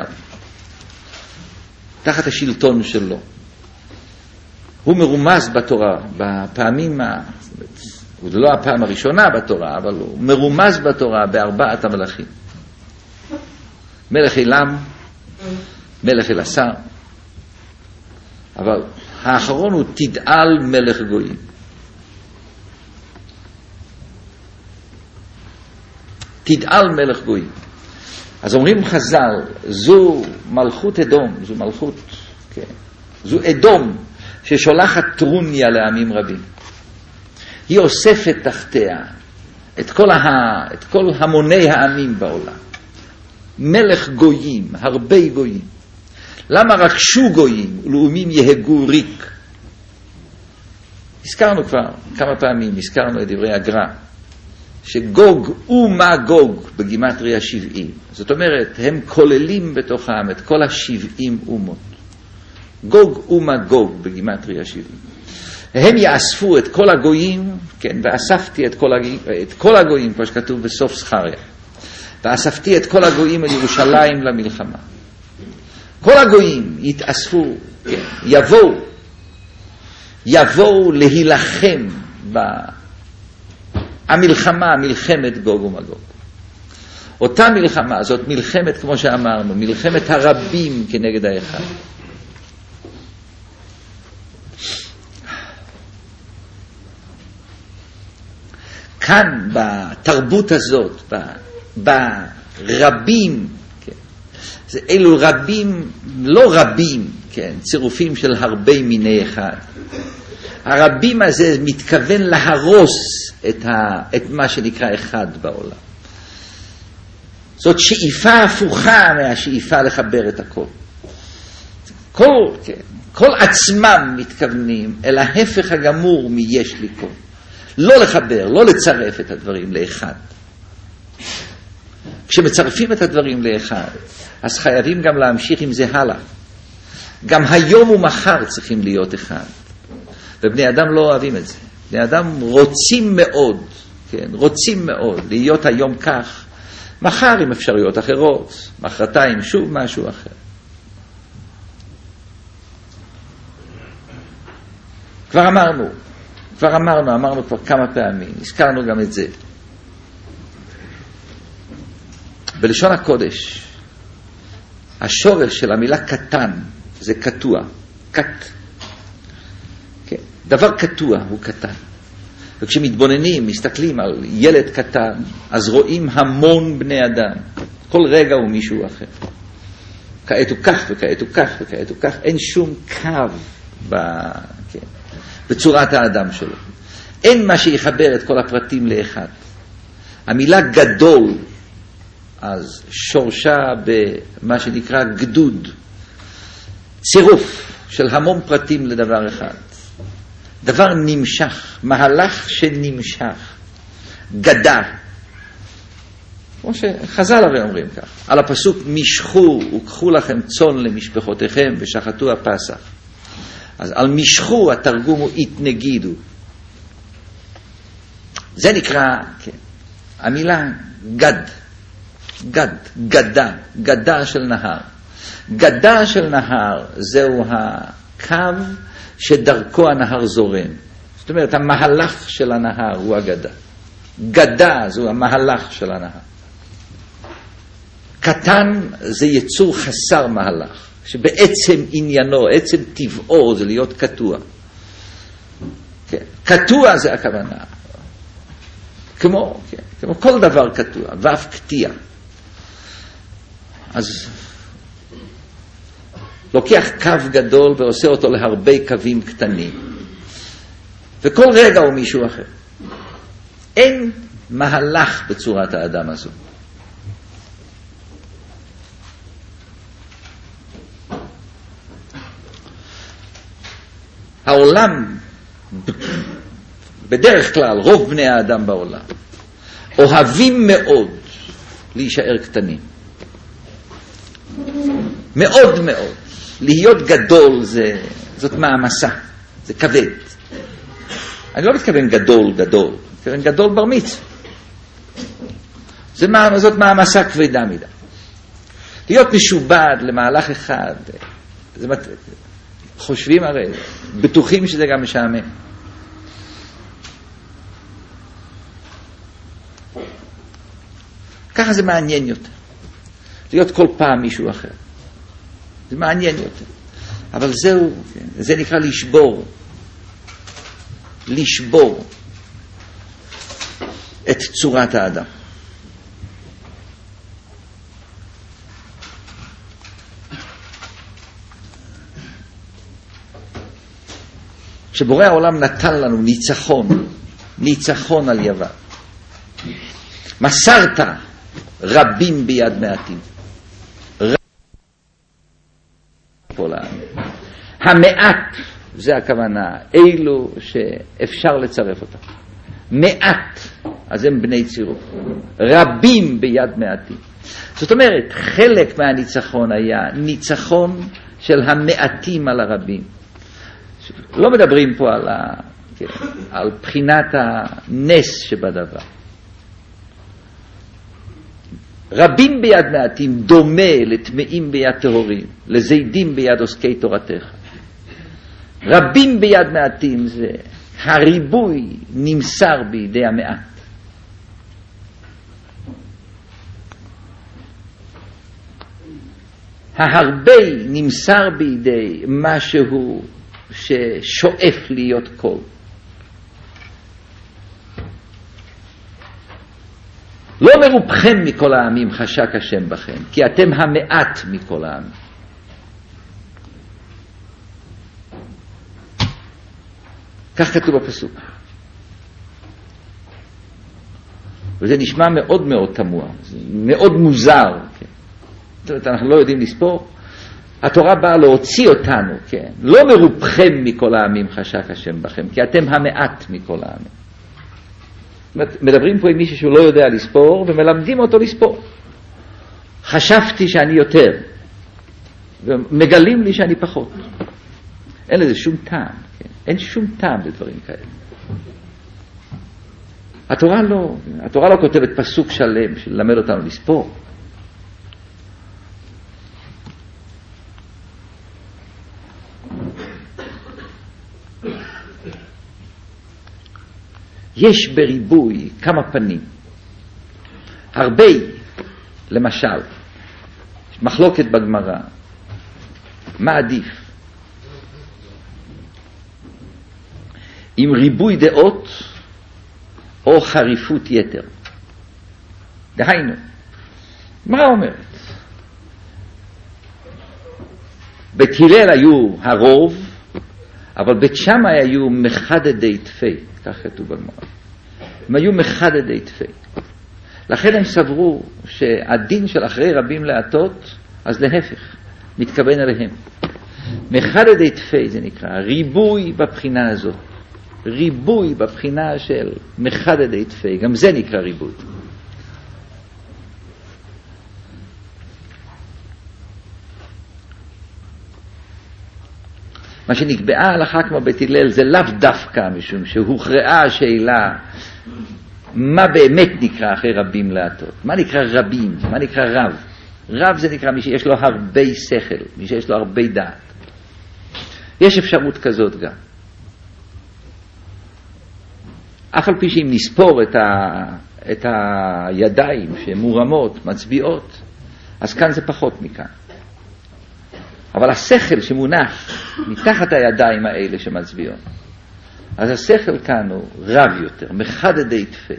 תחת השלטון שלו. הוא מרומז בתורה. בפעמים, זה לא הפעם הראשונה בתורה, אבל הוא מרומז בתורה בארבעת המלכים. מלך אילם, מלך אלעשר. אבל האחרון הוא תדעל מלך גויים. תדעל מלך גויים. אז אומרים חז"ל, זו מלכות אדום, זו מלכות, כן, זו אדום ששולחת טרוניה לעמים רבים. היא אוספת תחתיה את כל המוני העמים בעולם. מלך גויים, הרבה גויים. למה רק שו גויים ולאומים יהגו ריק? הזכרנו כבר כמה פעמים, הזכרנו את דברי הגר"א, שגוג ומגוג בגימטריה 70. זאת אומרת, הם כוללים בתוכם את כל 70 אומות. גוג ומגוג בגימטריה 70. הם יאספו את כל הגויים, כן, ואספתי את כל הגויים, כמו שכתוב בסוף זכריה. ואספתי את כל הגויים אל ירושלים למלחמה. כל הגויים יתאספו, כן, יבואו להילחם המלחמה, מלחמת גוג ומגוג. אותה מלחמה, זאת מלחמת, כמו שאמרנו, מלחמת הרבים כנגד האחד. כאן בתרבות הזאת, ברבים, כן, זה אלו רבים, לא רבים, כן, צירופים של הרבה מיני אחד. הרבים הזה מתכוון להרוס את מה שנקרא אחד בעולם. זאת שאיפה הפוכה מהשאיפה לחבר את הכל. כל עצמם מתכוונים אל ההפך הגמור מיש לי כל. לא לחבר, לא לצרף את הדברים לאחד. כשמצרפים את הדברים לאחד, אז חייבים גם להמשיך עם זה הלאה. גם היום ומחר צריכים להיות אחד. ובני אדם לא אוהבים את זה. בני אדם רוצים מאוד, כן, רוצים מאוד להיות היום כך, מחר עם אפשרויות אחרות, מחרתיים שוב משהו אחר. כבר אמרנו כבר כמה פעמים, הזכרנו גם את זה. בלשון הקודש, השורש של המילה קטן זה קטוע, קט. כן. דבר קטוע הוא קטן. וכשמתבוננים, מסתכלים על ילד קטן, אז רואים המון בני אדם. כל רגע הוא מישהו אחר. כעת הוא כך וכעת הוא כך וכעת הוא כך. אין שום קו בצורת האדם שלו. אין מה שיחבר את כל הפרטים לאחד. המילה גדול, אז שורשה במה שנקרא גדוד. צירוף של המון פרטים לדבר אחד. דבר נמשך, מהלך שנמשך. גדה. כמו שחז"ל הרי אומרים כך. על הפסוק משכו וקחו לכם צאן למשפחותיכם ושחטו הפסח. אז על משכו התרגום הוא התנגידו. זה נקרא, כן, המילה גדה של נהר. גדה של נהר זהו הקו שדרכו הנהר זורם. זאת אומרת, המהלך של הנהר הוא הגדה. גדה זהו המהלך של הנהר. קטן זה יצור חסר מהלך. שבעצם עניינו, עצם טבעו זה להיות קטוע. כן. קטוע זה הכוונה. כמו כל דבר קטוע, ואף קטיע. אז לוקח קו גדול ועושה אותו להרבה קווים קטנים. וכל רגע הוא מישהו אחר. אין מהלך בצורת האדם הזו. העולם, בדרך כלל, רוב בני האדם בעולם, אוהבים מאוד להישאר קטנים. מאוד מאוד. להיות גדול זאת מעמסה, זה כבד. אני לא מתכוון גדול, מתכוון גדול בר מצווה. זאת מעמסה כבדה מדי. להיות משובד למהלך אחד, חושבים הרי, בטוחים שזה גם משעמם. ככה זה מעניין יותר. להיות כל פעם מישהו אחר. זה מעניין יותר. אבל זה נקרא לשבור את צורת האדם. שבורא העולם נתן לנו ניצחון על יוון. מסרת רבים ביד מעטים. המעט זה הכוונה, אלו שאפשר לצרף אותם. מעט, אז הם בני צירוף. רבים ביד מעטים. זאת אומרת, חלק מהניצחון היה ניצחון של המעטים על הרבים. לא מדברים פה על בחינת הנס שבדבר. רבים ביד מעטים דומה לטמאים ביד טהורים, לזידים ביד עוסקי תורתך. רבים ביד מעטים זה הריבוי נמסר בידי המעט. ההרבה נמסר בידי משהו ששואף להיות כל. לא מרובכם מכל העמים חשק השם בכם, כי אתם המעט מכל העמים. כך כתוב בפסוק. וזה נשמע מאוד מאוד תמוה, מאוד מוזר. כן? זאת אומרת, אנחנו לא יודעים לספור. התורה באה להוציא אותנו, כן? לא מרובכם מכל העמים חשק השם בכם, כי אתם המעט מכל העמים. מדברים פה עם מישהו שהוא לא יודע לספור, ומלמדים אותו לספור. חשבתי שאני יותר, ומגלים לי שאני פחות. אין לזה שום טעם, כן? אין שום טעם לדברים כאלה. התורה לא כותבת פסוק שלם של ללמד אותנו לספור. יש בריבוי כמה פנים. הרבה, למשל, יש מחלוקת בגמרא, מה עדיף? עם ריבוי דעות או חריפות יתר. דהיינו, מה אומרת? בית הלל היו הרוב, אבל בית שמאי היו מחדדי תפי, כך כתוב בגמרא. הם היו מחדדי תפי. לכן הם סברו שהדין של אחרי רבים להטות, אז להפך, מתכוון אליהם. מחדדי תפי זה נקרא, ריבוי בבחינה הזאת. ריבוי בבחינה של מחדדי תפי, גם זה נקרא ריבוי. מה שנקבעה ההלכה כמו בית הלל זה לאו דווקא משום שהוכרעה השאלה מה באמת נקרא אחרי רבים להטות. מה נקרא רבים? מה נקרא רב? רב זה נקרא מי שיש לו הרבה שכל, מי שיש לו הרבה דעת. יש אפשרות כזאת גם. אף על פי שאם נספור את הידיים שמורמות, מצביעות, אז כאן זה פחות מכאן. אבל השכל שמונח מתחת הידיים האלה שמצביעות, אז השכל כאן הוא רב יותר, מחדדי תפי.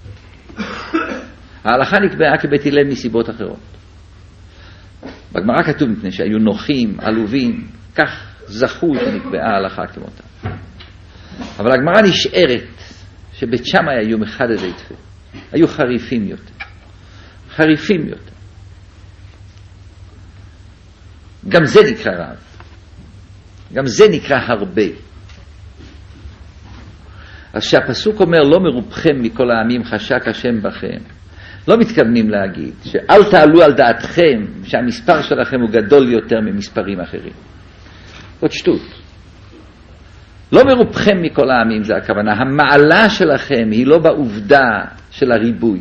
ההלכה נקבעה כבית הלל מסיבות אחרות. בגמרא כתוב מפני שהיו נוחים, עלובים, כך זכו שנקבעה ההלכה כמותה. אבל הגמרא נשארת שבית שמאי היו מחדדי תפי, היו חריפים יותר. חריפים יותר. גם זה נקרא רב. גם זה נקרא הרבה. אז שהפסוק אומר לא מרובכם מכל העמים חשק השם בכם, לא מתכוונים להגיד שאל תעלו על דעתכם שהמספר שלכם הוא גדול יותר ממספרים אחרים. זאת שטות. לא מרובכם מכל העמים זה הכוונה. המעלה שלכם היא לא בעובדה של הריבוי.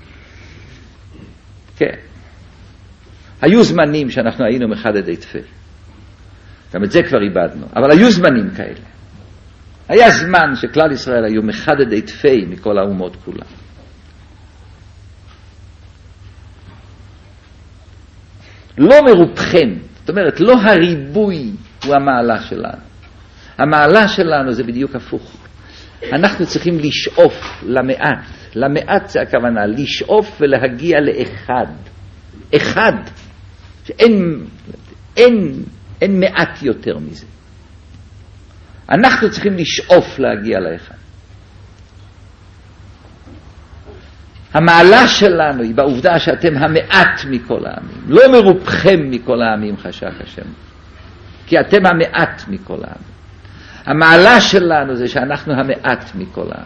כן. היו זמנים שאנחנו היינו מחדדי תפי. גם את זה כבר איבדנו. אבל היו זמנים כאלה. היה זמן שכלל ישראל היו מחדדי תפי מכל האומות כולם. לא מרובכם. זאת אומרת, לא הריבוי הוא המעלה שלנו. המעלה שלנו זה בדיוק הפוך. אנחנו צריכים לשאוף למעט. למעט זה הכוונה, לשאוף ולהגיע לאחד. אחד. אין מעט יותר מזה. אנחנו צריכים לשאוף להגיע לאחד. המעלה שלנו היא בעובדה שאתם המעט מכל העמים. לא מרובכם מכל העמים חשק השם. כי אתם המעט מכל העמים. המעלה שלנו זה שאנחנו המעט מכל העם.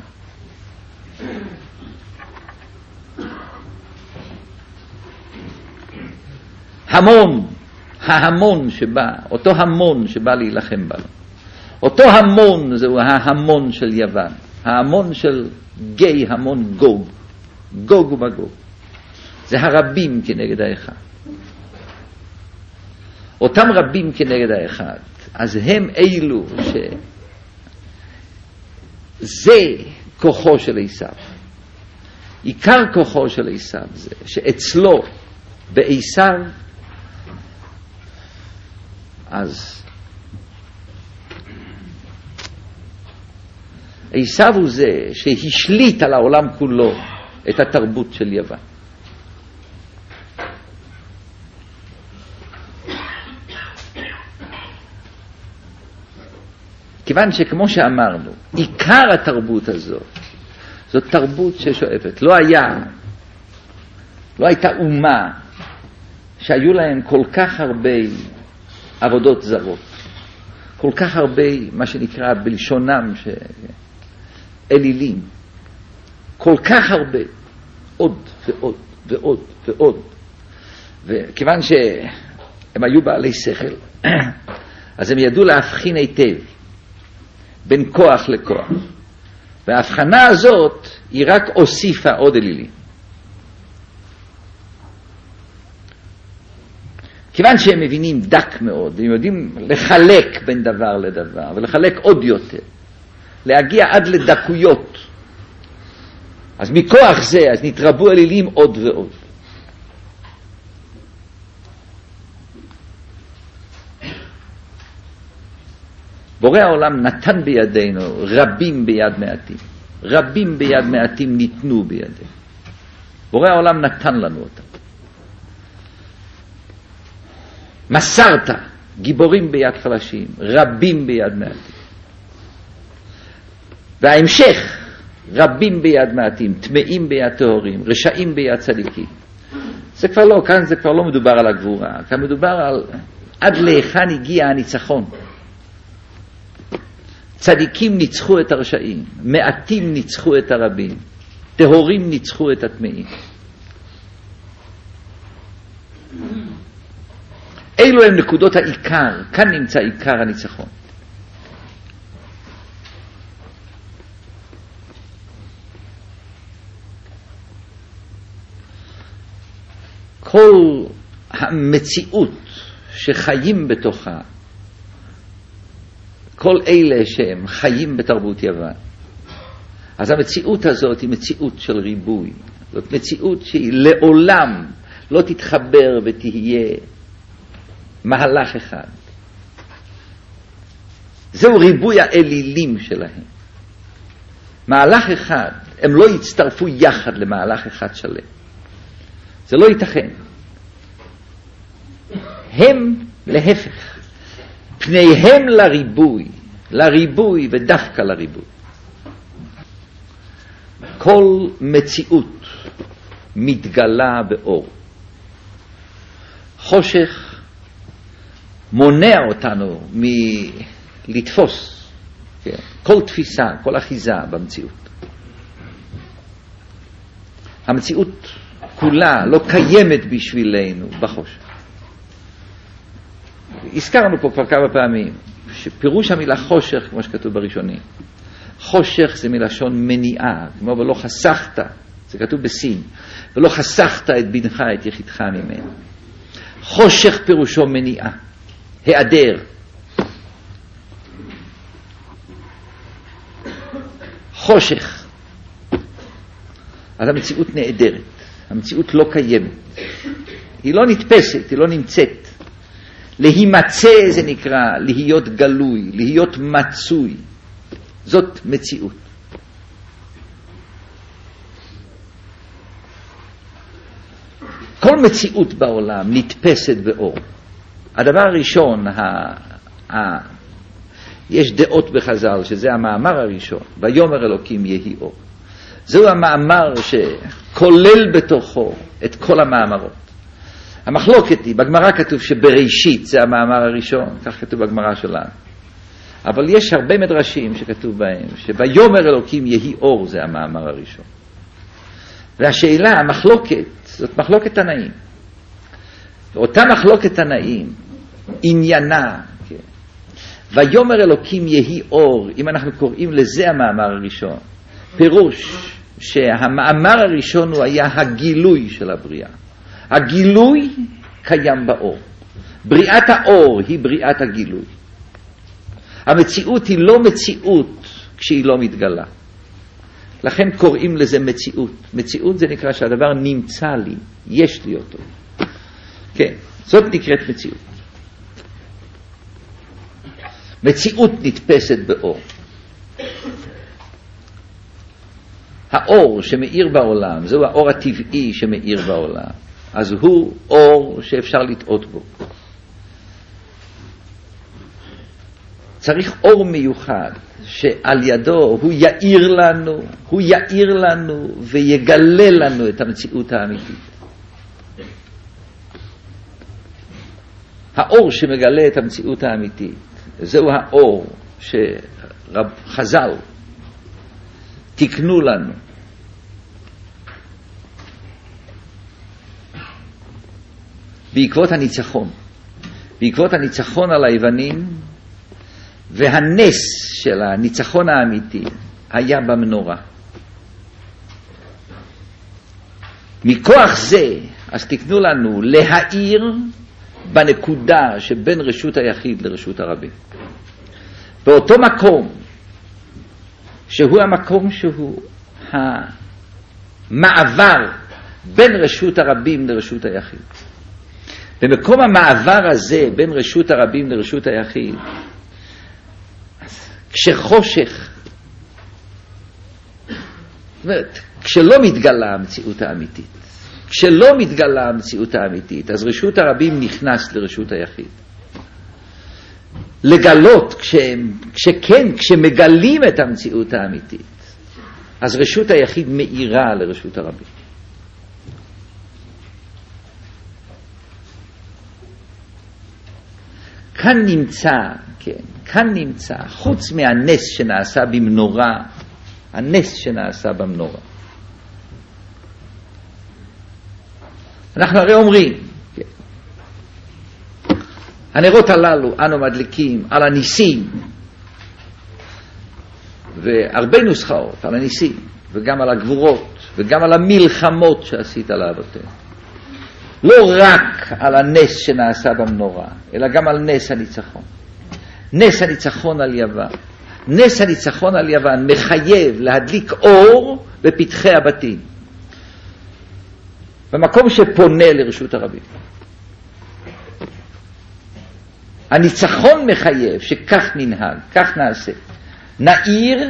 המון, ההמון שבא, אותו המון שבא להילחם בנו. אותו המון זהו ההמון של יוון, ההמון של גי המון גוג, גוג ומגוג. זה הרבים כנגד האחד. אותם רבים כנגד האחד, אז הם אילו זה כוחו של עשיו. עיקר כוחו של עשיו זה שאצלו בעשיו אז עשיו הוא זה שהשליט על העולם כולו את התרבות של יוון. כיוון שכמו שאמרנו, עיקר התרבות הזאת, זאת תרבות ששואפת. לא הייתה אומה שהיו להם כל כך הרבה עבודות זרות, כל כך הרבה, מה שנקרא בלשונם, אלילים, כל כך הרבה, עוד ועוד ועוד ועוד. וכיוון שהם היו בעלי שכל, אז הם ידעו להבחין היטב בין כוח לכוח. וההבחנה הזאת היא רק הוסיפה עוד אלילים. כיוון שהם מבינים דק מאוד, הם יודעים לחלק בין דבר לדבר, ולחלק עוד יותר, להגיע עד לדקויות. אז מכוח זה, אז נתרבו אלילים עוד ועוד. בורא העולם נתן בידינו רבים ביד מעטים. רבים ביד מעטים ניתנו בידינו. בורא העולם נתן לנו אותם. מסרת גיבורים ביד חלשים, רבים ביד מעטים. וההמשך, רבים ביד מעטים, טמאים ביד טהורים, רשעים ביד צדיקים. זה כבר לא, כאן זה כבר לא מדובר על הגבורה, כאן מדובר על עד להיכן הגיע הניצחון. צדיקים ניצחו את הרשעים, מעטים ניצחו את הרבים, טהורים ניצחו את הטמאים. אילו הם נקודות העיקר, כאן נמצא עיקר הניצחון. כל המציאות שחיים בתוכה, כל אלה שהם חיים בתרבות יוון, אז המציאות הזאת היא מציאות של ריבוי. זאת מציאות שהיא לעולם לא תתחבר ותהיה מהלך אחד. זהו ריבוי האלילים שלהם. מהלך אחד, הם לא יצטרפו יחד למהלך אחד שלם. זה לא ייתכן. הם להפך. פניהם לריבוי ודווקא לריבוי. כל מציאות מתגלה באור. חושך מונע אותנו מלתפוס כל תפיסה, כל אחיזה במציאות. המציאות כולה לא קיימת בשבילנו בחושך. הזכרנו פה כבר כמה פעמים שפירוש המילה חושך, כמו שכתוב בראשונים, חושך זה מלשון מניעה, כמו ולא חסכת, זה כתוב בסין, ולא חסכת את בנך, את יחידך ממנו. חושך פירושו מניעה, היעדר. חושך. אז המציאות נעדרת, המציאות לא קיימת, היא לא נתפסת, היא לא נמצאת. להימצא זה נקרא להיות גלוי, להיות מצוי. זאת מציאות. כל מציאות בעולם נתפסת באור. הדבר הראשון, יש דעות בחז"ל, שזה המאמר הראשון, ויאמר אלוקים יהי אור. זהו המאמר שכולל בתוכו את כל המאמרות. המחלוקת היא, בגמרא כתוב שבראשית זה המאמר הראשון, כך כתוב בגמרא שלנו. אבל יש הרבה מדרשים שכתוב בהם, שביומר אלוקים יהי אור, זה המאמר הראשון. והשאלה, המחלוקת, זאת מחלוקת תנאים. אותה מחלוקת תנאים, עניינה, כן. ויומר אלוקים יהי אור, אם אנחנו קוראים לזה המאמר הראשון, פירוש שהמאמר הראשון הוא היה הגילוי של הבריאה. הגילוי קיים באור. בריאת האור היא בריאת הגילוי. המציאות היא לא מציאות כשהיא לא מתגלה. לכן קוראים לזה מציאות. מציאות זה נקרא שהדבר נמצא לי, יש לי אותו. כן, זאת נקראת מציאות. מציאות נתפסת באור. האור שמאיר בעולם, זהו האור הטבעי שמאיר בעולם. אז הוא אור שאפשר לטעות בו. צריך אור מיוחד שעל ידו הוא יאיר לנו ויגלה לנו את המציאות האמיתית. האור שמגלה את המציאות האמיתית, זהו האור שחז"ל תקנו לנו. בעקבות הניצחון על היוונים, והנס של הניצחון האמיתי היה במנורה. מכוח זה, אז תקנו לנו להאיר בנקודה שבין רשות היחיד לרשות הרבים. באותו מקום, שהוא המקום שהוא המעבר בין רשות הרבים לרשות היחיד. במקום המעבר הזה בין רשות הרבים לרשות היחיד, כשחושך, זאת אומרת, כשלא מתגלה המציאות האמיתית, אז רשות הרבים נכנס לרשות היחיד. לגלות, כשמגלים את המציאות האמיתית, אז רשות היחיד מאירה לרשות הרבים. כאן נמצא, חוץ מהנס שנעשה במנורה, אנחנו הרי אומרים, הנרות הללו אנו מדליקים על הניסים, והרבה נוסחאות על הניסים, וגם על הגבורות, וגם על המלחמות שעשית לאבותינו. לא רק על הנס שנעשה במנורה, אלא גם על נס הניצחון. נס הניצחון על יוון. נס הניצחון על יוון מחייב להדליק אור בפתחי הבתים. במקום שפונה לרשות הרבים. הניצחון מחייב שכך ננהג, כך נעשה. נאיר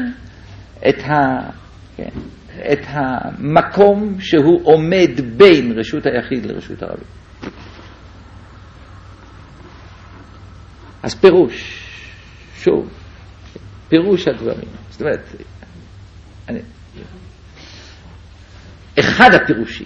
את המקום שהוא עומד בין רשות היחיד לרשות הרבים. אז פירוש הדברים. זאת אומרת, אחד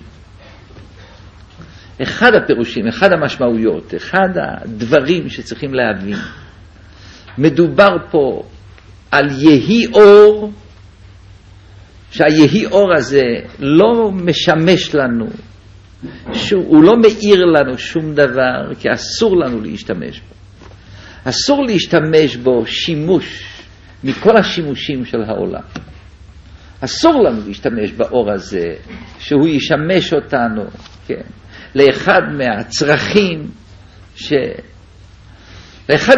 הפירושים, אחד המשמעויות, אחד הדברים שצריכים להבין. מדובר פה על יהי אור, שהיהי אור הזה לא משמש לנו, הוא לא מאיר לנו שום דבר, כי אסור לנו להשתמש בו. אסור להשתמש בו שימוש מכל השימושים של העולם. אסור לנו להשתמש באור הזה, שהוא ישמש אותנו, כן, לאחד מהצרכים, לאחד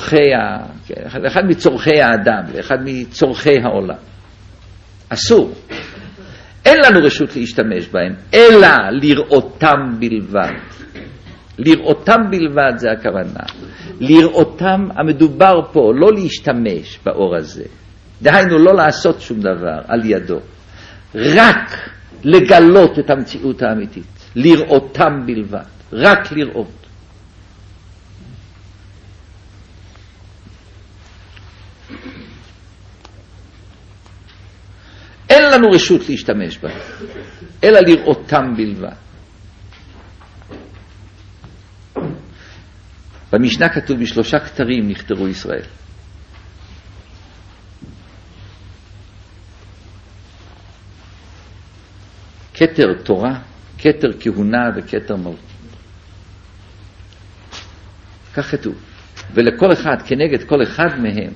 מצורכי האדם, לאחד מצורכי העולם. אסור. אין לנו רשות להשתמש בהם, אלא לראותם בלבד. לראותם בלבד זה הכוונה. לראותם, המדובר פה, לא להשתמש באור הזה. דהיינו, לא לעשות שום דבר על ידו. רק לגלות את המציאות האמיתית. לראותם בלבד. רק לראות. אין לנו רשות להשתמש בהם, אלא לראותם בלבד. במשנה כתוב, בשלושה כתרים נכתרו ישראל. כתר תורה, כתר כהונה וכתר מלכות. כך כתוב. ולכל אחד, כנגד כל אחד מהם,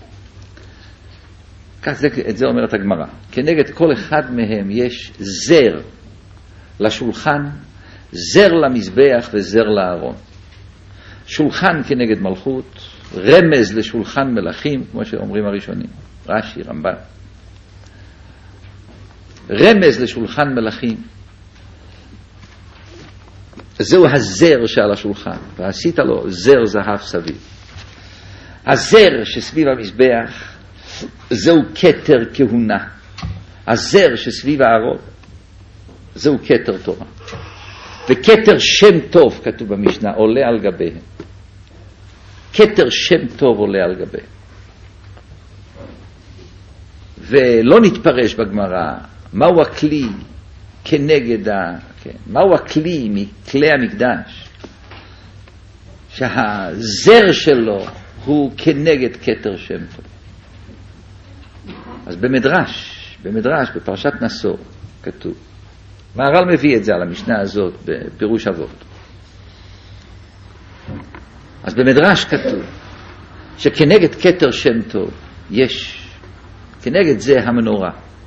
כך את זה אומרת הגמרא, כנגד כל אחד מהם יש זר לשולחן, זר למזבח וזר לארון. שולחן כנגד מלכות, רמז לשולחן מלכים, כמו שאומרים הראשונים, רש"י, רמב"ן. רמז לשולחן מלכים, זהו הזר שעל השולחן, ועשית לו זר זהב סביב. הזר שסביב המזבח, זהו כתר כהונה. הזר שסביב הארון, זהו כתר תורה. וכתר שם טוב, כתוב במשנה, עולה על גביהם. כתר שם טוב עולה על גביהם. ולא נתפרש בגמרא, מהו הכלי כנגד מהו הכלי מכלי המקדש? שהזר שלו הוא כנגד כתר שם טוב. אז במדרש, בפרשת נשוא, כתוב, מהר"ל מביא את זה על המשנה הזאת בפירוש אבות. אז במדרש כתוב שכנגד כתר שם טוב יש, כנגד זה המנורה.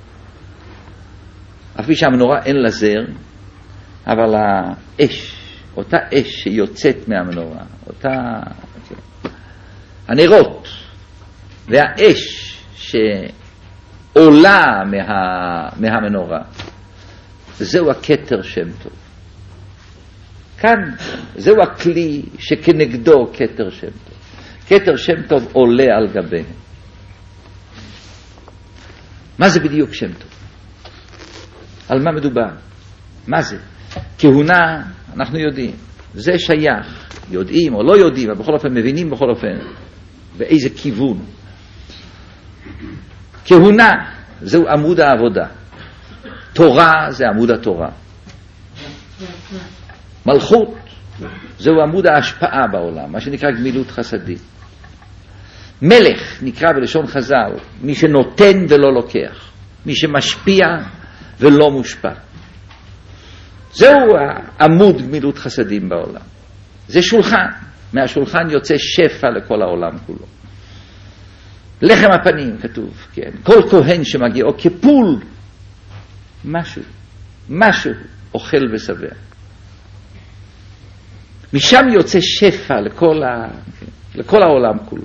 אף פי שהמנורה אין לה זר, אבל האש, אותה אש שיוצאת מהמנורה, הנרות והאש שעולה מהמנורה, זהו הכתר שם טוב. כאן זהו הכלי שכנגדו כתר שם טוב. כתר שם טוב עולה על גביהם. מה זה בדיוק שם טוב? על מה מדובר? מה זה? כהונה, אנחנו יודעים. זה שייך, יודעים או לא יודעים, אבל בכל אופן מבינים בכל אופן באיזה כיוון. כהונה זהו עמוד העבודה. תורה זה עמוד התורה. מלכות זהו עמוד ההשפעה בעולם, מה שנקרא גמילות חסדים. מלך נקרא בלשון חז"ל מי שנותן ולא לוקח, מי שמשפיע ולא מושפע. זהו עמוד גמילות חסדים בעולם. זה שולחן, מהשולחן יוצא שפע לכל העולם כולו. לחם הפנים כתוב, כן, כל כהן שמגיעו כפול משהו אוכל ושבע. משם יוצא שפע לכל העולם כולו.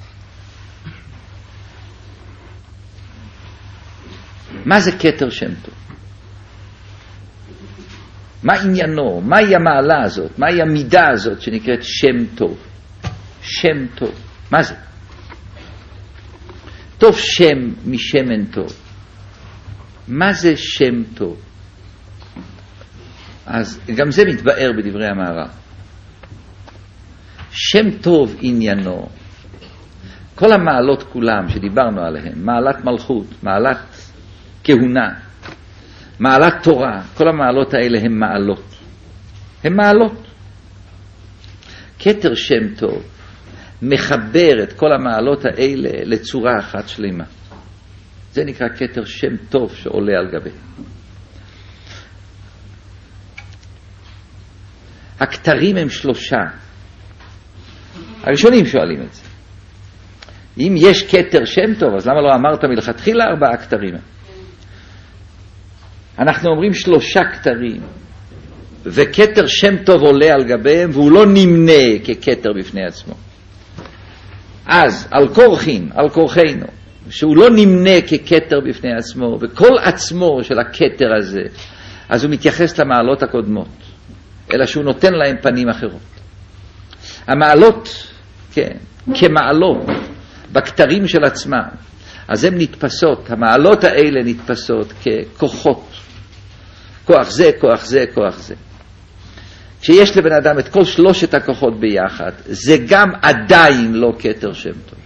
מה זה כתר שם טוב? מה עניינו? מהי המעלה הזאת? מהי המידה הזאת שנקראת שם טוב? שם טוב. מה זה? טוב שם משמן טוב. מה זה שם טוב? אז גם זה מתבאר בדברי המהר"ל. שם טוב עניינו, כל המעלות כולם שדיברנו עליהן, מעלת מלכות, מעלת כהונה, מעלת תורה, כל המעלות האלה הן מעלות. הן מעלות. כתר שם טוב מחבר את כל המעלות האלה לצורה אחת שלמה. זה נקרא כתר שם טוב שעולה על גבי. הכתרים הם 3. הראשונים שואלים את זה. אם יש כתר שם טוב, אז למה לא אמרת מלכתחילה 4 כתרים? אנחנו אומרים 3 כתרים, וכתר שם טוב עולה על גביהם, והוא לא נמנה ככתר בפני עצמו. אז על כורחינו, שהוא לא נמנה ככתר בפני עצמו, וכל עצמו של הכתר הזה, אז הוא מתייחס למעלות הקודמות, אלא שהוא נותן להם פנים אחרות. המעלות, כן, כמעלות, בכתרים של עצמם, אז הן נתפסות, המעלות האלה נתפסות ככוחות. כוח זה, כוח זה, כוח זה. כשיש לבן אדם את כל 3 הכוחות ביחד, זה גם עדיין לא כתר שם טוב.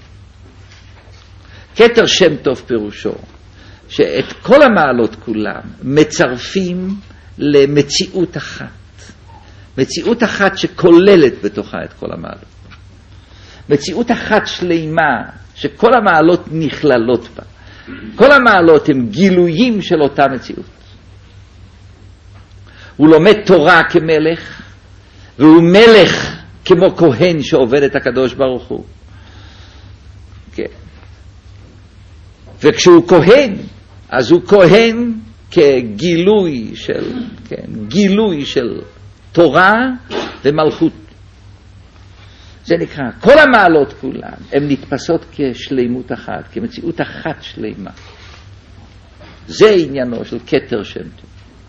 כתר שם טוב פירושו, שאת כל המעלות כולם מצרפים למציאות אחת. מציאות אחת שכוללת בתוכה את כל המעלות. מציאות אחת שלימה, שכל המעלות נכללות בה. כל המעלות הם גילויים של אותה מציאות. הוא לומד תורה כמלך, והוא מלך כמו כהן שעובד את הקדוש ברוך הוא. כן. וכשהוא כהן, אז הוא כהן כגילוי של, כן, גילוי של תורה ומלכות. זה נקרא, כל המעלות כולן, הן נתפסות כשלימות אחת, כמציאות אחת שלמה. זה עניינו של כתר שם טוב.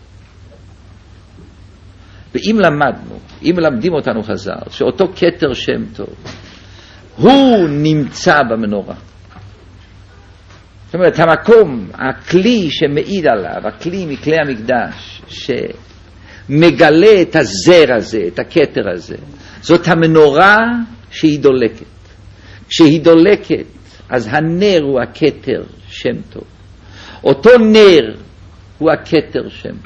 ואם למדנו, אם למדים אותנו חז"ל, שאותו כתר שם טוב, הוא נמצא במנורה. זאת אומרת, המקום, הכלי שמעיד עליו, הכלי מכלי המקדש, שמגלה את הזר הזה, את הכתר הזה, זאת המנורה שהיא דולקת. כשהיא דולקת, אז הנר הוא הכתר שם טוב. אותו נר הוא הכתר שם.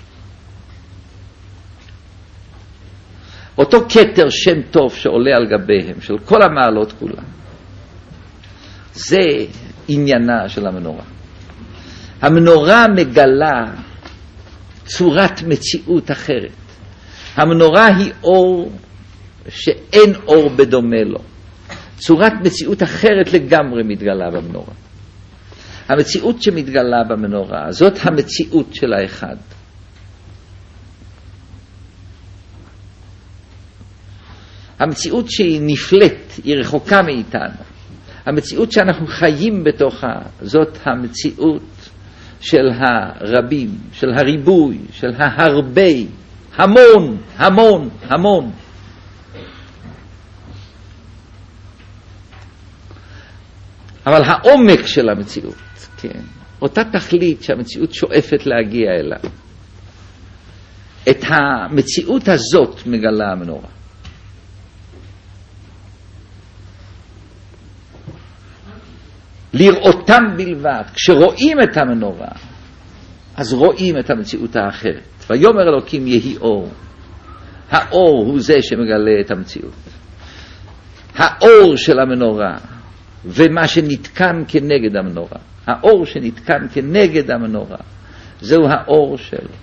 אותו כתר שם טוב שעולה על גביהם, של כל המעלות כולם. זה עניינה של המנורה. המנורה מגלה צורת מציאות אחרת. המנורה היא אור שאין אור בדומה לו. צורת מציאות אחרת לגמרי מתגלה במנורה. המציאות שמתגלה במנורה, זאת המציאות של האחד. המציאות שהיא נפלט, היא רחוקה מאיתנו. המציאות שאנחנו חיים בתוכה, זאת המציאות של הרבים, של הריבוי, של ההרבה, המון, המון, המון. אבל העומק של המציאות, כן, אותה תכלית שהמציאות שואפת להגיע אליו, את המציאות הזאת מגלה המנורה. לראותם בלבד. כשרואים את המנורה, אז רואים את המציאות האחרת. ויאמר אלוקים יהי אור. האור הוא זה שמגלה את המציאות. האור של המנורה ומה שנתקן כנגד המנורה. האור שנתקן כנגד המנורה, זהו האור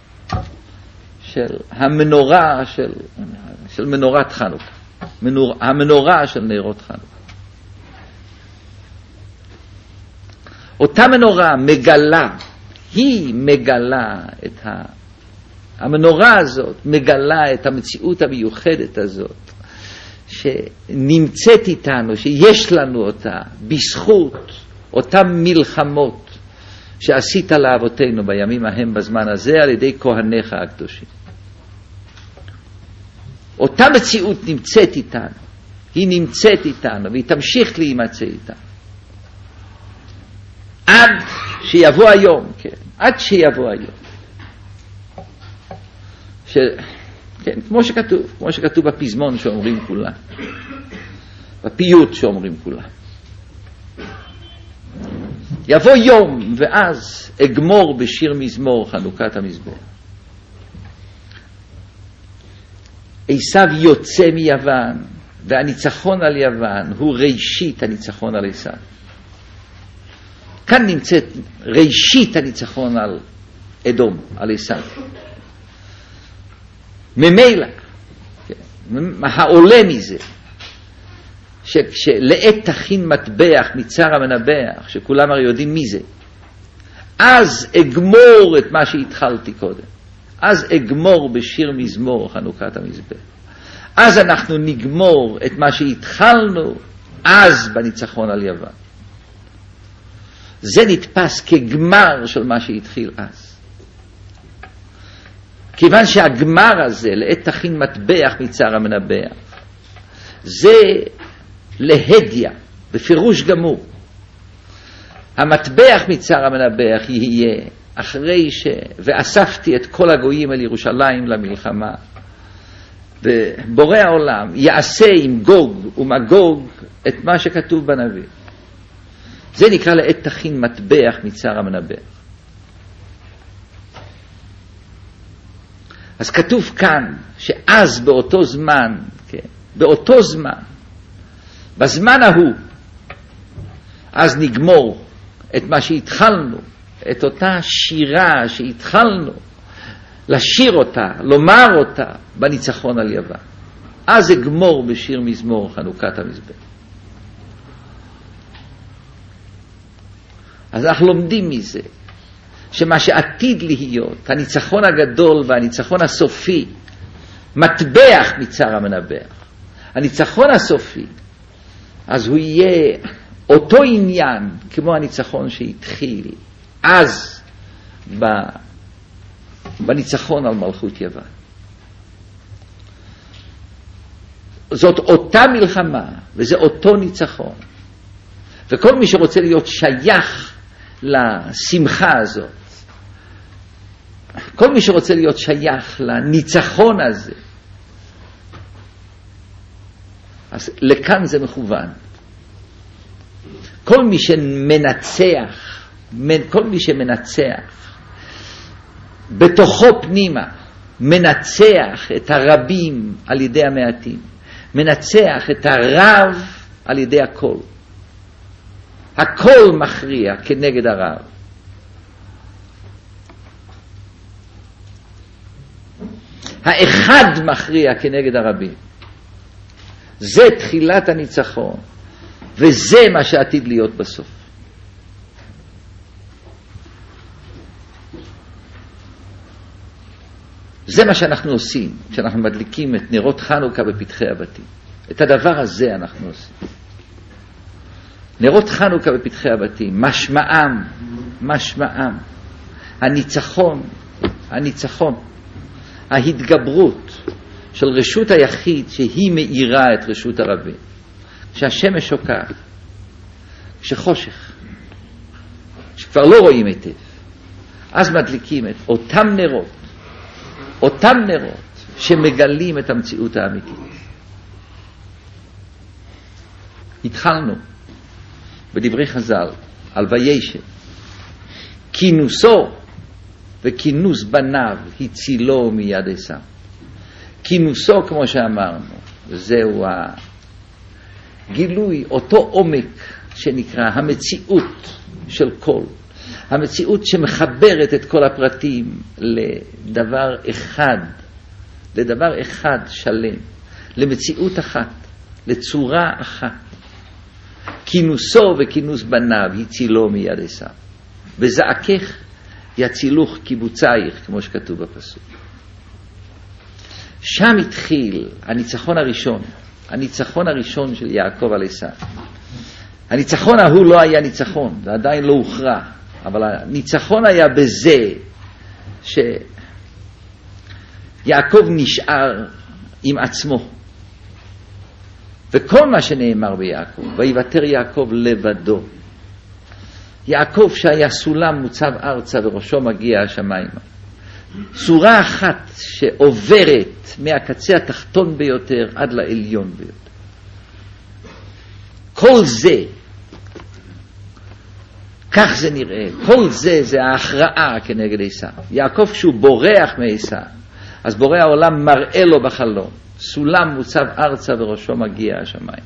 של המנורה של מנורת חנוכה. המנורה של נרות חנוכה. אותה מנורה מגלה, היא מגלה את המנורה הזאת, מגלה את המציאות המיוחדת הזאת, שנמצאת איתנו, שיש לנו אותה, בזכות אותם מלחמות שעשית לאבותינו בימים ההם בזמן הזה, על ידי כהניך הקדושים. אותה מציאות נמצאת איתנו, היא נמצאת איתנו, והיא תמשיך להימצא איתנו. עד שיבוא היום, כן, עד שיבוא היום. כן, כמו שכתוב בפזמון שאומרים כולם, בפיוט שאומרים כולם. יבוא יום, ואז אגמור בשיר מזמור חנוכת המזבח. עשיו יוצא מיוון, והניצחון על יוון הוא ראשית הניצחון על עשיו. כאן נמצאת ראשית הניצחון על אדום, על עשיו. ממילא, העולה מזה, שכשלעת תכין מטבח מצר המנבח, שכולם הרי יודעים מי זה, אז אגמור את מה שהתחלתי קודם. אז אגמור בשיר מזמור חנוכת המזבח. אז אנחנו נגמור את מה שהתחלנו אז בניצחון על יוון. זה נתפס כגמר של מה שהתחיל אז. כיוון שהגמר הזה, לעת תכין מטבח מצר המנבח, זה להדיה, בפירוש גמור. המטבח מצר המנבח יהיה אחרי ואספתי את כל הגויים אל ירושלים למלחמה, ובורא העולם יעשה עם גוג ומגוג את מה שכתוב בנביא. זה נקרא לעת תכין מטבח מצר המנבח. אז כתוב כאן שאז באותו זמן, כן, באותו זמן, בזמן ההוא, אז נגמור את מה שהתחלנו, את אותה שירה שהתחלנו לשיר אותה, לומר אותה בניצחון על יוון. אז אגמור בשיר מזמור חנוכת המזבח. אז אנחנו לומדים מזה, שמה שעתיד להיות, הניצחון הגדול והניצחון הסופי, מטבח מצער המנבח. הניצחון הסופי, אז הוא יהיה אותו עניין כמו הניצחון שהתחיל אז בניצחון על מלכות יוון. זאת אותה מלחמה וזה אותו ניצחון, וכל מי שרוצה להיות שייך לשמחה הזאת, כל מי שרוצה להיות שייך לניצחון הזה, אז לכאן זה מכוון. כל מי שמנצח בתוכו פנימה, מנצח את הרבים על ידי המעטים, מנצח את הרב על ידי הכל. הכל מכריע כנגד הרב. האחד מכריע כנגד הרבים. זה תחילת הניצחון, וזה מה שעתיד להיות בסוף. זה מה שאנחנו עושים כשאנחנו מדליקים את נרות חנוכה בפתחי הבתים. את הדבר הזה אנחנו עושים. נרות חנוכה בפתחי הבתים, משמעם, הניצחון, ההתגברות של רשות היחיד שהיא מאירה את רשות הרבים. כשהשמש שוקעת, כשחושך, כשכבר לא רואים היטב, אז מדליקים את אותם נרות שמגלים את המציאות האמיתית. התחלנו בדברי חז"ל על וישב, כינוסו וכינוס בניו הצילו מיד עשיו. כינוסו, כמו שאמרנו, זהו הגילוי, אותו עומק שנקרא המציאות של כל, המציאות שמחברת את כל הפרטים לדבר אחד שלם, למציאות אחת, לצורה אחת. כינוסו וכינוס בניו הצילו מיד עשיו. וזעקך יצילוך קיבוצייך, כמו שכתוב בפסוק. שם התחיל הניצחון הראשון של יעקב על עשיו. הניצחון ההוא לא היה ניצחון, זה עדיין לא הוכרע, אבל הניצחון היה בזה שיעקב נשאר עם עצמו. וכל מה שנאמר ביעקב, ויוותר יעקב לבדו. יעקב שהיה סולם מוצב ארצה וראשו מגיע השמיימה. צורה אחת שעוברת מהקצה התחתון ביותר עד לעליון ביותר. כל זה, כך זה נראה, כל זה זה ההכרעה כנגד עשיו. יעקב כשהוא בורח מעשיו, אז בורא העולם מראה לו בחלום, סולם מוצב ארצה וראשו מגיע השמיים.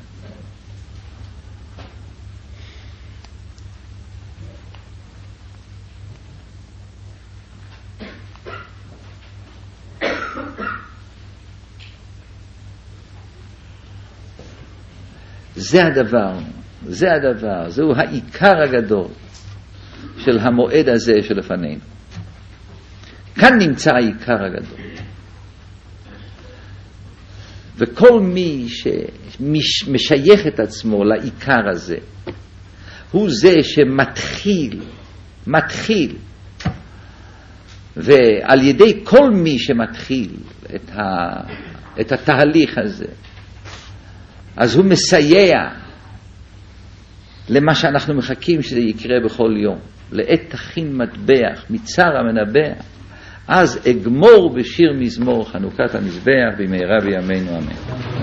זה הדבר, זהו העיקר הגדול של המועד הזה שלפנינו. כאן נמצא העיקר הגדול. וכל מי שמשייך את עצמו לעיקר הזה, הוא זה שמתחיל, ועל ידי כל מי שמתחיל את התהליך הזה, אז הוא מסייע למה שאנחנו מחכים שזה יקרה בכל יום. לעת תכין מטבח מצער המנבח, אז אגמור בשיר מזמור חנוכת המזבח במהרה בימינו אמן.